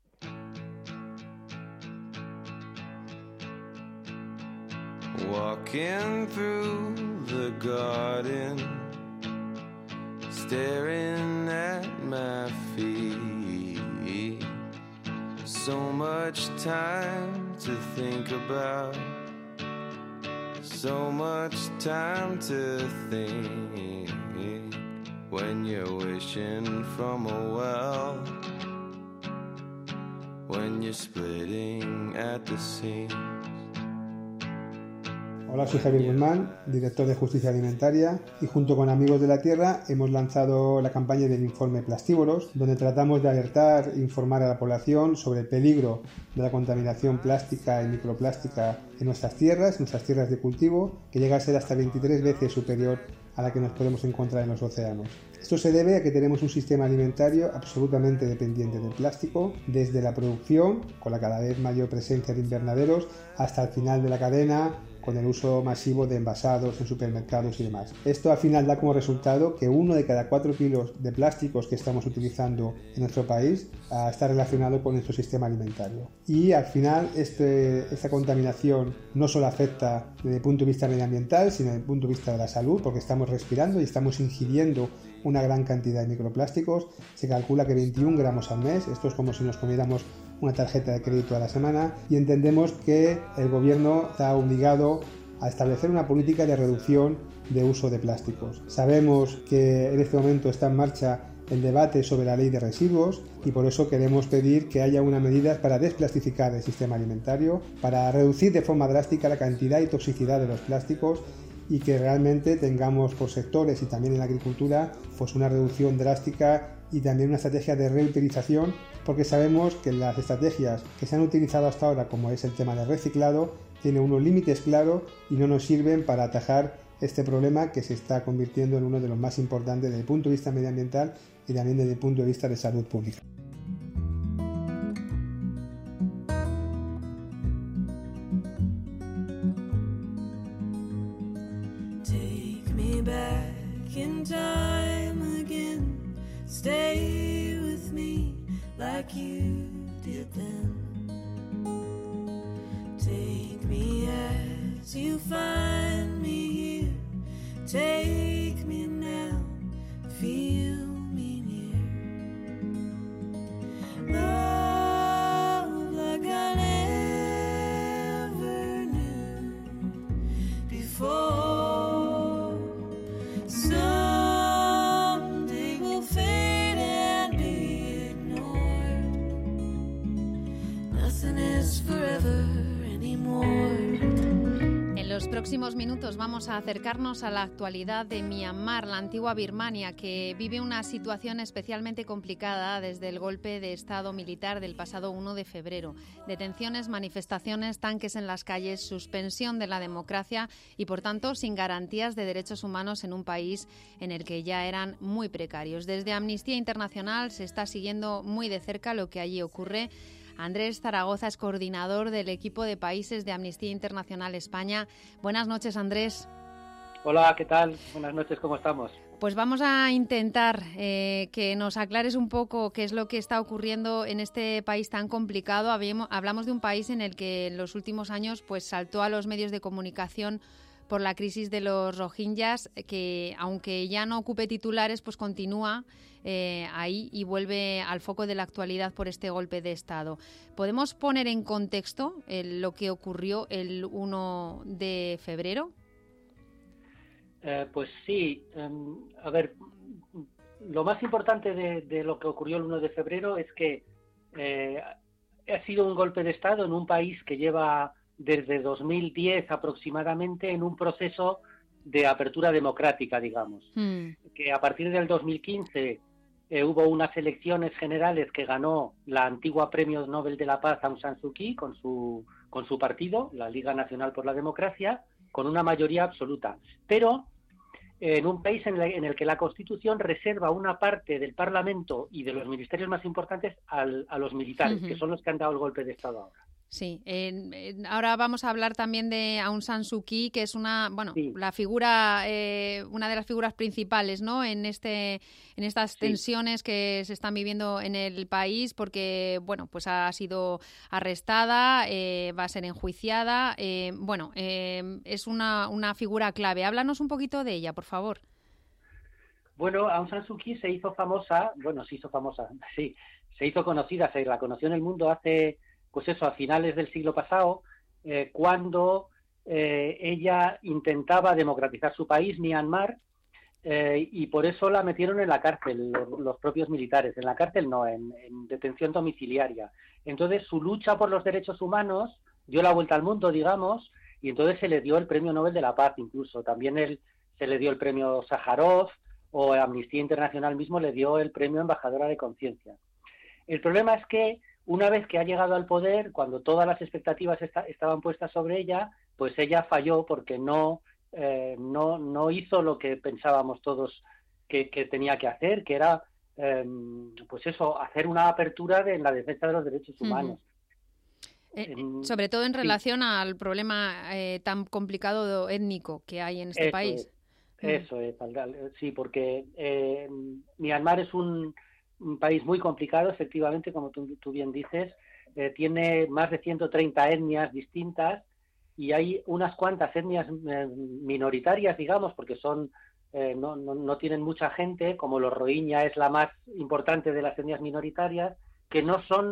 Walking through the garden, staring at my feet, so much time to think about, so much time to think, when you're wishing from a well, when you're splitting at the seams. Hola, soy Javier Guzmán, director de Justicia Alimentaria, y junto con Amigos de la Tierra hemos lanzado la campaña del informe Plastívoros, donde tratamos de alertar e informar a la población sobre el peligro de la contaminación plástica y microplástica en nuestras tierras, en nuestras tierras de cultivo, que llega a ser hasta veintitrés veces superior a la que nos podemos encontrar en los océanos. Esto se debe a que tenemos un sistema alimentario absolutamente dependiente del plástico, desde la producción, con la cada vez mayor presencia de invernaderos, hasta el final de la cadena, con el uso masivo de envasados en supermercados y demás. Esto al final da como resultado que uno de cada cuatro kilos de plásticos que estamos utilizando en nuestro país uh, está relacionado con nuestro sistema alimentario. Y al final este, esta contaminación no solo afecta desde el punto de vista medioambiental, sino desde el punto de vista de la salud, porque estamos respirando y estamos ingiriendo una gran cantidad de microplásticos. Se calcula que veintiún gramos al mes, esto es como si nos comiéramos una tarjeta de crédito a la semana, y entendemos que el gobierno está obligado a establecer una política de reducción de uso de plásticos. Sabemos que en este momento está en marcha el debate sobre la ley de residuos y por eso queremos pedir que haya unas medidas para desplastificar el sistema alimentario, para reducir de forma drástica la cantidad y toxicidad de los plásticos y que realmente tengamos por sectores y también en la agricultura pues una reducción drástica y también una estrategia de reutilización, porque sabemos que las estrategias que se han utilizado hasta ahora, como es el tema del reciclado, tienen unos límites claros y no nos sirven para atajar este problema que se está convirtiendo en uno de los más importantes desde el punto de vista medioambiental y también desde el punto de vista de salud pública. Take me back in time again, stay with me like you did then. Take me as you find me here, take me now, feel me near. Love like I never knew before. Someday will fade and be ignored. Nothing is forever anymore. En los próximos minutos vamos a acercarnos a la actualidad de Myanmar, la antigua Birmania, que vive una situación especialmente complicada desde el golpe de Estado militar del pasado uno de febrero. Detenciones, manifestaciones, tanques en las calles, suspensión de la democracia y, por tanto, sin garantías de derechos humanos en un país en el que ya eran muy precarios. Desde Amnistía Internacional se está siguiendo muy de cerca lo que allí ocurre. Andrés Zaragoza es coordinador del equipo de países de Amnistía Internacional España. Buenas noches, Andrés. Hola, ¿qué tal? Buenas noches, ¿cómo estamos? Pues vamos a intentar eh, que nos aclares un poco qué es lo que está ocurriendo en este país tan complicado. Hablamos de un país en el que en los últimos años pues saltó a los medios de comunicación por la crisis de los rohingyas, que aunque ya no ocupe titulares, pues continúa eh, ahí y vuelve al foco de la actualidad por este golpe de Estado. ¿Podemos poner en contexto el, lo que ocurrió el uno de febrero? Eh, pues sí, um, a ver, lo más importante de, de lo que ocurrió el uno de febrero es que eh, ha sido un golpe de Estado en un país que lleva desde dos mil diez aproximadamente en un proceso de apertura democrática, digamos. Mm. Que a partir del dos mil quince eh, hubo unas elecciones generales que ganó la antigua Premio Nobel de la Paz Aung San Suu Kyi con su, con su partido, la Liga Nacional por la Democracia, con una mayoría absoluta. Pero eh, en un país en, la, en el que la Constitución reserva una parte del Parlamento y de los ministerios más importantes al, a los militares, uh-huh. que son los que han dado el golpe de Estado ahora. Sí, eh, eh, ahora vamos a hablar también de Aung San Suu Kyi, que es una, bueno, sí. la figura, eh, una de las figuras principales, ¿no? En este, en estas tensiones sí. que se están viviendo en el país, porque, bueno, pues ha sido arrestada, eh, va a ser enjuiciada, eh, bueno, eh, es una, una figura clave. Háblanos un poquito de ella, por favor. Bueno, Aung San Suu Kyi se hizo famosa, bueno, se hizo famosa, sí, se hizo conocida, se la conoció en el mundo hace pues eso, a finales del siglo pasado, eh, cuando eh, ella intentaba democratizar su país, Myanmar, eh, y por eso la metieron en la cárcel, los, los propios militares. En la cárcel no, en, en detención domiciliaria. Entonces, su lucha por los derechos humanos dio la vuelta al mundo, digamos, y entonces se le dio el Premio Nobel de la Paz, incluso. También él, se le dio el Premio Sájarov, o Amnistía Internacional mismo le dio el Premio Embajadora de Conciencia. El problema es que una vez que ha llegado al poder, cuando todas las expectativas esta, estaban puestas sobre ella, pues ella falló porque no, eh, no, no hizo lo que pensábamos todos que, que tenía que hacer, que era, eh, pues eso, hacer una apertura de, en la defensa de los derechos humanos. Uh-huh. Eh, en, sobre todo en relación sí. al problema eh, tan complicado étnico que hay en este eso país. Es, uh-huh. Eso es, sí, porque eh, Myanmar es un... un país muy complicado, efectivamente, como tú, tú bien dices, eh, tiene más de ciento treinta etnias distintas y hay unas cuantas etnias eh, minoritarias, digamos, porque son eh, no, no, no tienen mucha gente, como los rohingya es la más importante de las etnias minoritarias, que no son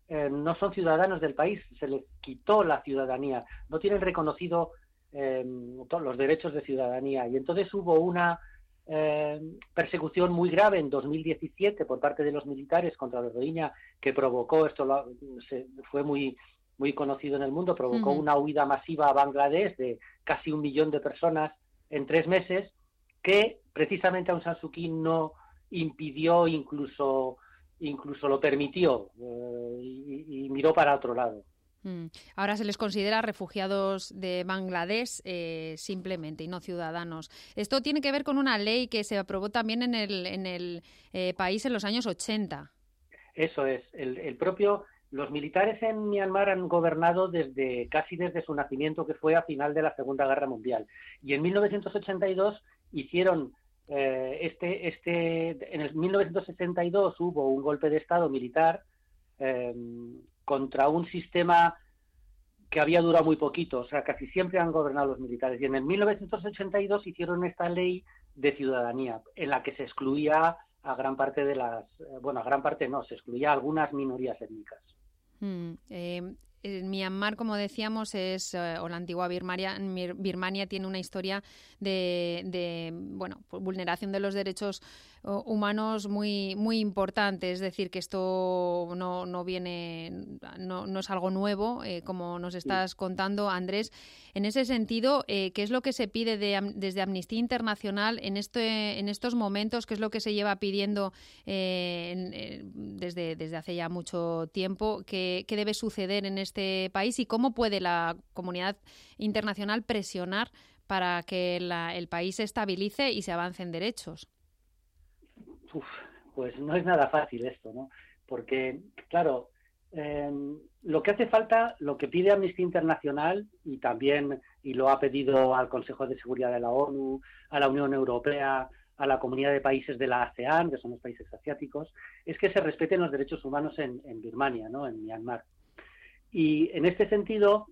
eh, no son ciudadanos del país, se les quitó la ciudadanía, no tienen reconocido eh, todos los derechos de ciudadanía. Y entonces hubo una eh, persecución muy grave en dos mil diecisiete por parte de los militares contra los rohingya, que provocó, esto lo, se, fue muy, muy conocido en el mundo, provocó uh-huh. una huida masiva a Bangladesh de casi un millón de personas en tres meses, que precisamente Aung San Suu Kyi no impidió, incluso incluso lo permitió eh, y, y miró para otro lado. Mm. Ahora se les considera refugiados de Bangladesh eh, simplemente y no ciudadanos. Esto tiene que ver con una ley que se aprobó también en el, en el eh, país en los años ochenta. Eso es. El, el propio, los militares en Myanmar han gobernado desde casi desde su nacimiento, que fue a final de la Segunda Guerra Mundial. Y en mil novecientos ochenta y dos hicieron eh, este, este, en el mil novecientos sesenta y dos hubo un golpe de Estado militar eh, contra un sistema que había durado muy poquito, o sea, casi siempre han gobernado los militares. Y en el mil novecientos ochenta y dos hicieron esta ley de ciudadanía, en la que se excluía a gran parte de las, bueno, a gran parte no, se excluía a algunas minorías étnicas. Mm, eh, en Myanmar, como decíamos, es eh, o la antigua Birmania, Birmania tiene una historia de, de bueno, vulneración de los derechos humanos muy muy importante. Es decir, que esto no, no viene, no, no es algo nuevo, eh, como nos estás sí. contando, Andrés. En ese sentido, eh, ¿qué es lo que se pide de, desde Amnistía Internacional en este en estos momentos? ¿Qué es lo que se lleva pidiendo eh, en, eh, desde, desde hace ya mucho tiempo? ¿Qué, qué debe suceder en este país y cómo puede la comunidad internacional presionar para que la, el país se estabilice y se avance en derechos? Uf, pues no es nada fácil esto, ¿no? Porque, claro, eh, lo que hace falta, lo que pide Amnistía Internacional y también, y lo ha pedido al Consejo de Seguridad de la ONU, a la Unión Europea, a la Comunidad de Países de la ASEAN, que son los países asiáticos, es que se respeten los derechos humanos en, en Birmania, ¿no? En Myanmar. Y en este sentido,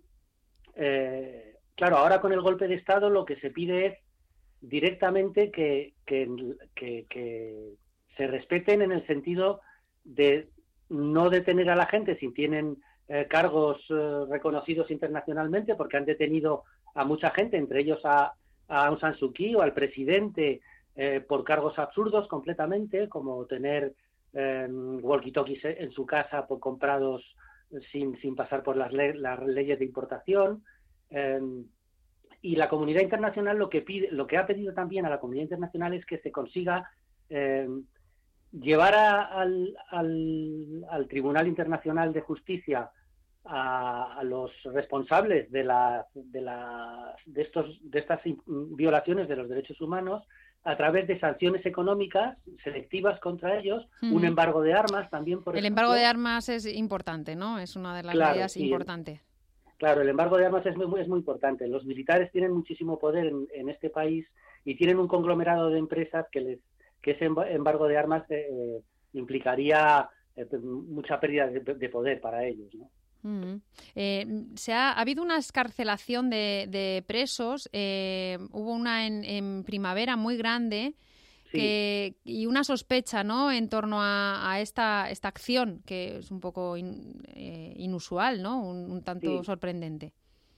eh, claro, ahora con el golpe de Estado lo que se pide es directamente que, que, que, que se respeten en el sentido de no detener a la gente si tienen eh, cargos eh, reconocidos internacionalmente, porque han detenido a mucha gente, entre ellos a, a Aung San Suu Kyi o al presidente, eh, por cargos absurdos completamente, como tener eh, walkie-talkies en su casa por comprados sin, sin pasar por las, le las leyes de importación. Eh, y la comunidad internacional lo que pide, lo que ha pedido también a la comunidad internacional es que se consiga eh, llevar a, al, al, al Tribunal Internacional de Justicia a, a los responsables de, la, de, la, de, estos, de estas violaciones de los derechos humanos a través de sanciones económicas selectivas contra ellos, mm. un embargo de armas también. Por el ejemplo. embargo de armas es importante, ¿no? Es una de las claro, medidas importantes. Claro, el embargo de armas es muy, es muy importante. Los militares tienen muchísimo poder en, en este país y tienen un conglomerado de empresas que les que ese embargo de armas eh, implicaría eh, mucha pérdida de, de poder para ellos, ¿no? Mm. Eh, se ha, ha habido una excarcelación de, de presos, eh, hubo una en, en primavera muy grande. Sí. Que, y una sospecha, ¿no?, en torno a, a esta, esta acción, que es un poco in, eh, inusual, ¿no?, un, un tanto sí. sorprendente.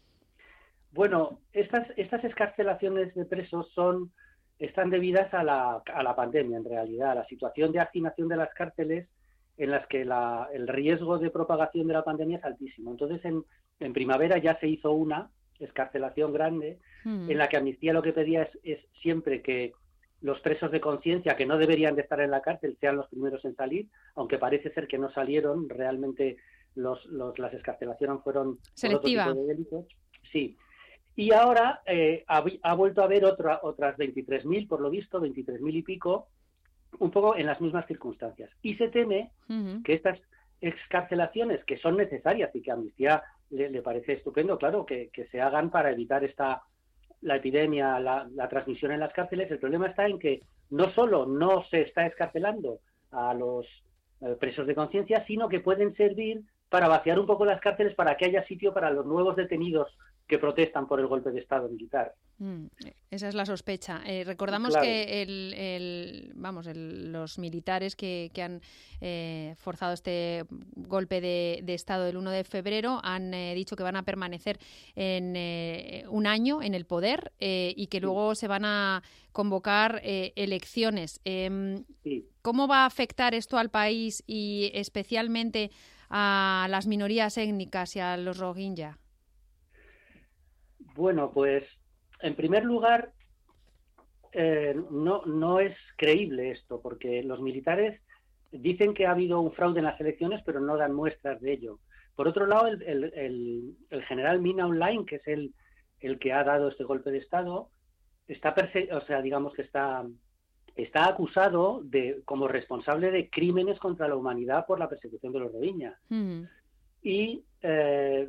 Bueno, estas, estas excarcelaciones de presos son están debidas a la, a la pandemia, en realidad, a la situación de hacinación de las cárceles en las que la, el riesgo de propagación de la pandemia es altísimo. Entonces, en, en primavera ya se hizo una excarcelación grande, mm. en la que Amnistía lo que pedía es, es siempre que los presos de conciencia que no deberían de estar en la cárcel sean los primeros en salir, aunque parece ser que no salieron, realmente los, los, las excarcelaciones fueron selectiva. Por otro tipo de delitos. Sí. Y ahora eh, ha, ha vuelto a haber otra, otras veintitrés mil, por lo visto, veintitrés mil y pico, un poco en las mismas circunstancias. Y se teme uh-huh. que estas excarcelaciones, que son necesarias y que a Amnistía le, le parece estupendo, claro, que, que se hagan para evitar esta la epidemia, la, la transmisión en las cárceles. El problema está en que no solo no se está excarcelando a los eh, presos de conciencia, sino que pueden servir para vaciar un poco las cárceles para que haya sitio para los nuevos detenidos que protestan por el golpe de Estado militar. Mm, esa es la sospecha. Eh, recordamos Claro. que el, el, vamos, el, los militares que, que han eh, forzado este golpe de, de Estado el uno de febrero han eh, dicho que van a permanecer en eh, un año en el poder eh, y que luego se van a convocar eh, elecciones. Eh, Sí. ¿Cómo va a afectar esto al país y especialmente a las minorías étnicas y a los rohingya? Bueno, pues en primer lugar, eh, no, no es creíble esto, porque los militares dicen que ha habido un fraude en las elecciones, pero no dan muestras de ello. Por otro lado, el, el, el, el general Min Aung Hlaing, que es el, el que ha dado este golpe de Estado, está perse- o sea, digamos que está, está acusado de como responsable de crímenes contra la humanidad por la persecución de los rohingya. Mm. Y eh,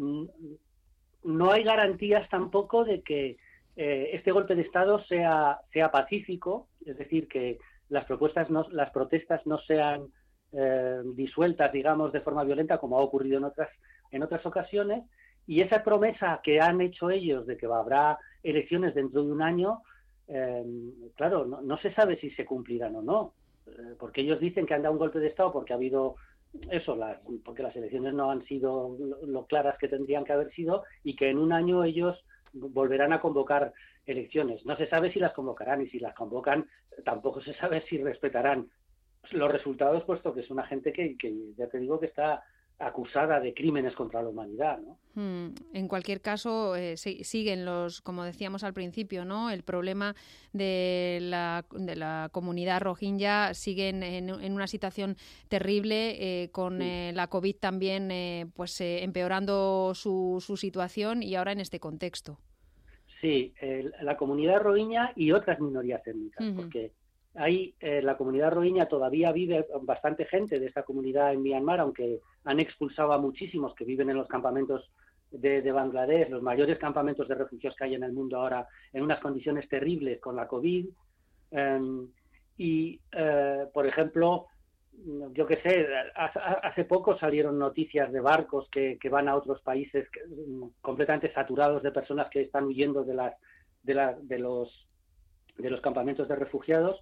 no hay garantías tampoco de que eh, este golpe de Estado sea, sea pacífico, es decir, que las propuestas no, las protestas no sean eh, disueltas, digamos, de forma violenta, como ha ocurrido en otras, en otras ocasiones, y esa promesa que han hecho ellos de que habrá elecciones dentro de un año, eh, claro, no, no se sabe si se cumplirán o no, eh, porque ellos dicen que han dado un golpe de Estado porque ha habido eso, las, porque las elecciones no han sido lo, lo claras que tendrían que haber sido y que en un año ellos volverán a convocar elecciones. No se sabe si las convocarán y si las convocan tampoco se sabe si respetarán los resultados, puesto que es una gente que, que ya te digo que está acusada de crímenes contra la humanidad, ¿no? Hmm. En cualquier caso, eh, si, siguen los, como decíamos al principio, ¿no? El problema de la, de la comunidad rohingya siguen en, en una situación terrible, eh, con Sí. eh, la COVID también eh, pues eh, empeorando su, su situación y ahora en este contexto. Sí, el, la comunidad rohingya y otras minorías étnicas, Ujú. porque hay eh, la comunidad rohingya todavía vive bastante gente de esta comunidad en Myanmar, aunque han expulsado a muchísimos que viven en los campamentos de, de Bangladesh, los mayores campamentos de refugiados que hay en el mundo ahora, en unas condiciones terribles con la COVID. Um, y, eh, por ejemplo, yo qué sé, hace poco salieron noticias de barcos que, que van a otros países que, completamente saturados de personas que están huyendo de, las, de, la, de, los, de los campamentos de refugiados.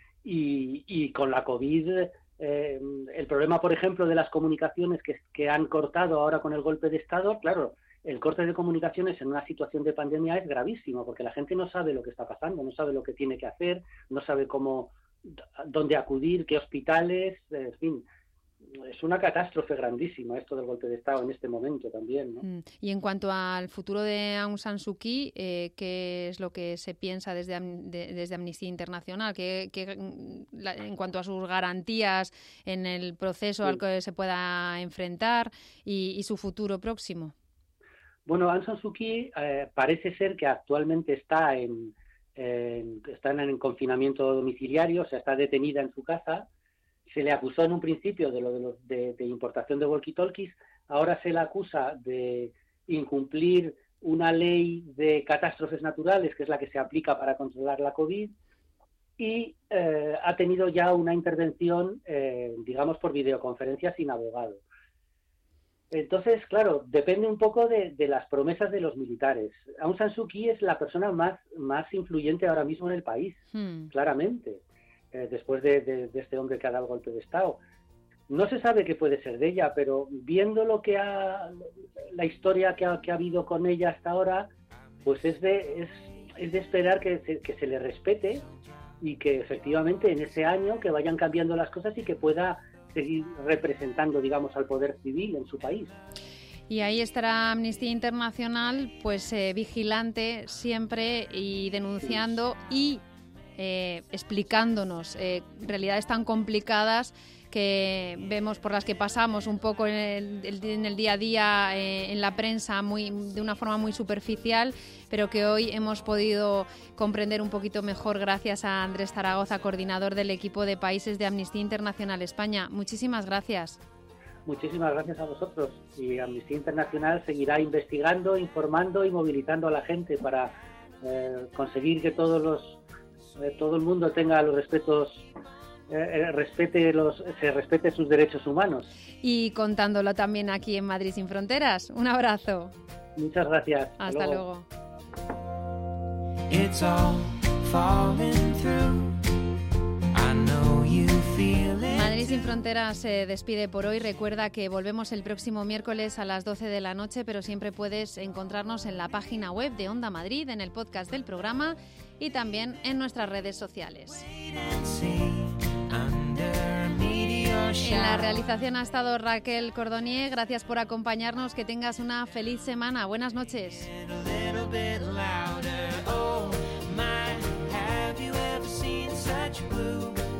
Y, y con la COVID, eh, el problema, por ejemplo, de las comunicaciones que, que han cortado ahora con el golpe de Estado, claro, el corte de comunicaciones en una situación de pandemia es gravísimo, porque la gente no sabe lo que está pasando, no sabe lo que tiene que hacer, no sabe cómo, dónde acudir, qué hospitales, en fin. Es una catástrofe grandísima esto del golpe de Estado en este momento también, ¿no? Mm. Y en cuanto al futuro de Aung San Suu Kyi, eh, ¿qué es lo que se piensa desde, de, desde Amnistía Internacional? ¿Qué, qué, la, en cuanto a sus garantías en el proceso sí. al que se pueda enfrentar y, y su futuro próximo? Bueno, Aung San Suu Kyi eh, parece ser que actualmente está en, en, está en confinamiento domiciliario, o sea, está detenida en su casa. Se le acusó en un principio de lo de, los, de, de importación de walkie-talkies, ahora se le acusa de incumplir una ley de catástrofes naturales, que es la que se aplica para controlar la COVID, y eh, ha tenido ya una intervención, eh, digamos, por videoconferencia sin abogado. Entonces, claro, depende un poco de, de las promesas de los militares. Aung San Suu Kyi es la persona más, más influyente ahora mismo en el país, hmm. claramente. Eh, después de, de, de este hombre que ha dado el golpe de Estado. No se sabe qué puede ser de ella, pero viendo lo que ha, la historia que ha, que ha habido con ella hasta ahora, pues es de, es, es de esperar que se, que se le respete y que efectivamente en ese año que vayan cambiando las cosas y que pueda seguir representando, digamos, al poder civil en su país. Y ahí estará Amnistía Internacional, pues eh, vigilante siempre y denunciando y Eh, explicándonos eh, realidades tan complicadas que vemos, por las que pasamos un poco en el, en el día a día, eh, en la prensa, muy, de una forma muy superficial, pero que hoy hemos podido comprender un poquito mejor gracias a Andrés Zaragoza, coordinador del equipo de países de Amnistía Internacional España. Muchísimas gracias. Muchísimas gracias a vosotros. Y Amnistía Internacional seguirá investigando, informando y movilizando a la gente para eh, conseguir que todos los Eh, todo el mundo tenga los respetos, eh, respete los, se respete sus derechos humanos. Y contándolo también aquí en Madrid Sin Fronteras. Un abrazo. Muchas gracias. Hasta, Hasta luego. luego. It's all falling through. I know you feel it. Madrid sin Fronteras se despide por hoy. Recuerda que volvemos el próximo miércoles a las doce de la noche, pero siempre puedes encontrarnos en la página web de Onda Madrid, en el podcast del programa y también en nuestras redes sociales. En la realización ha estado Raquel Cordonier. Gracias por acompañarnos. Que tengas una feliz semana. Buenas noches. Blue.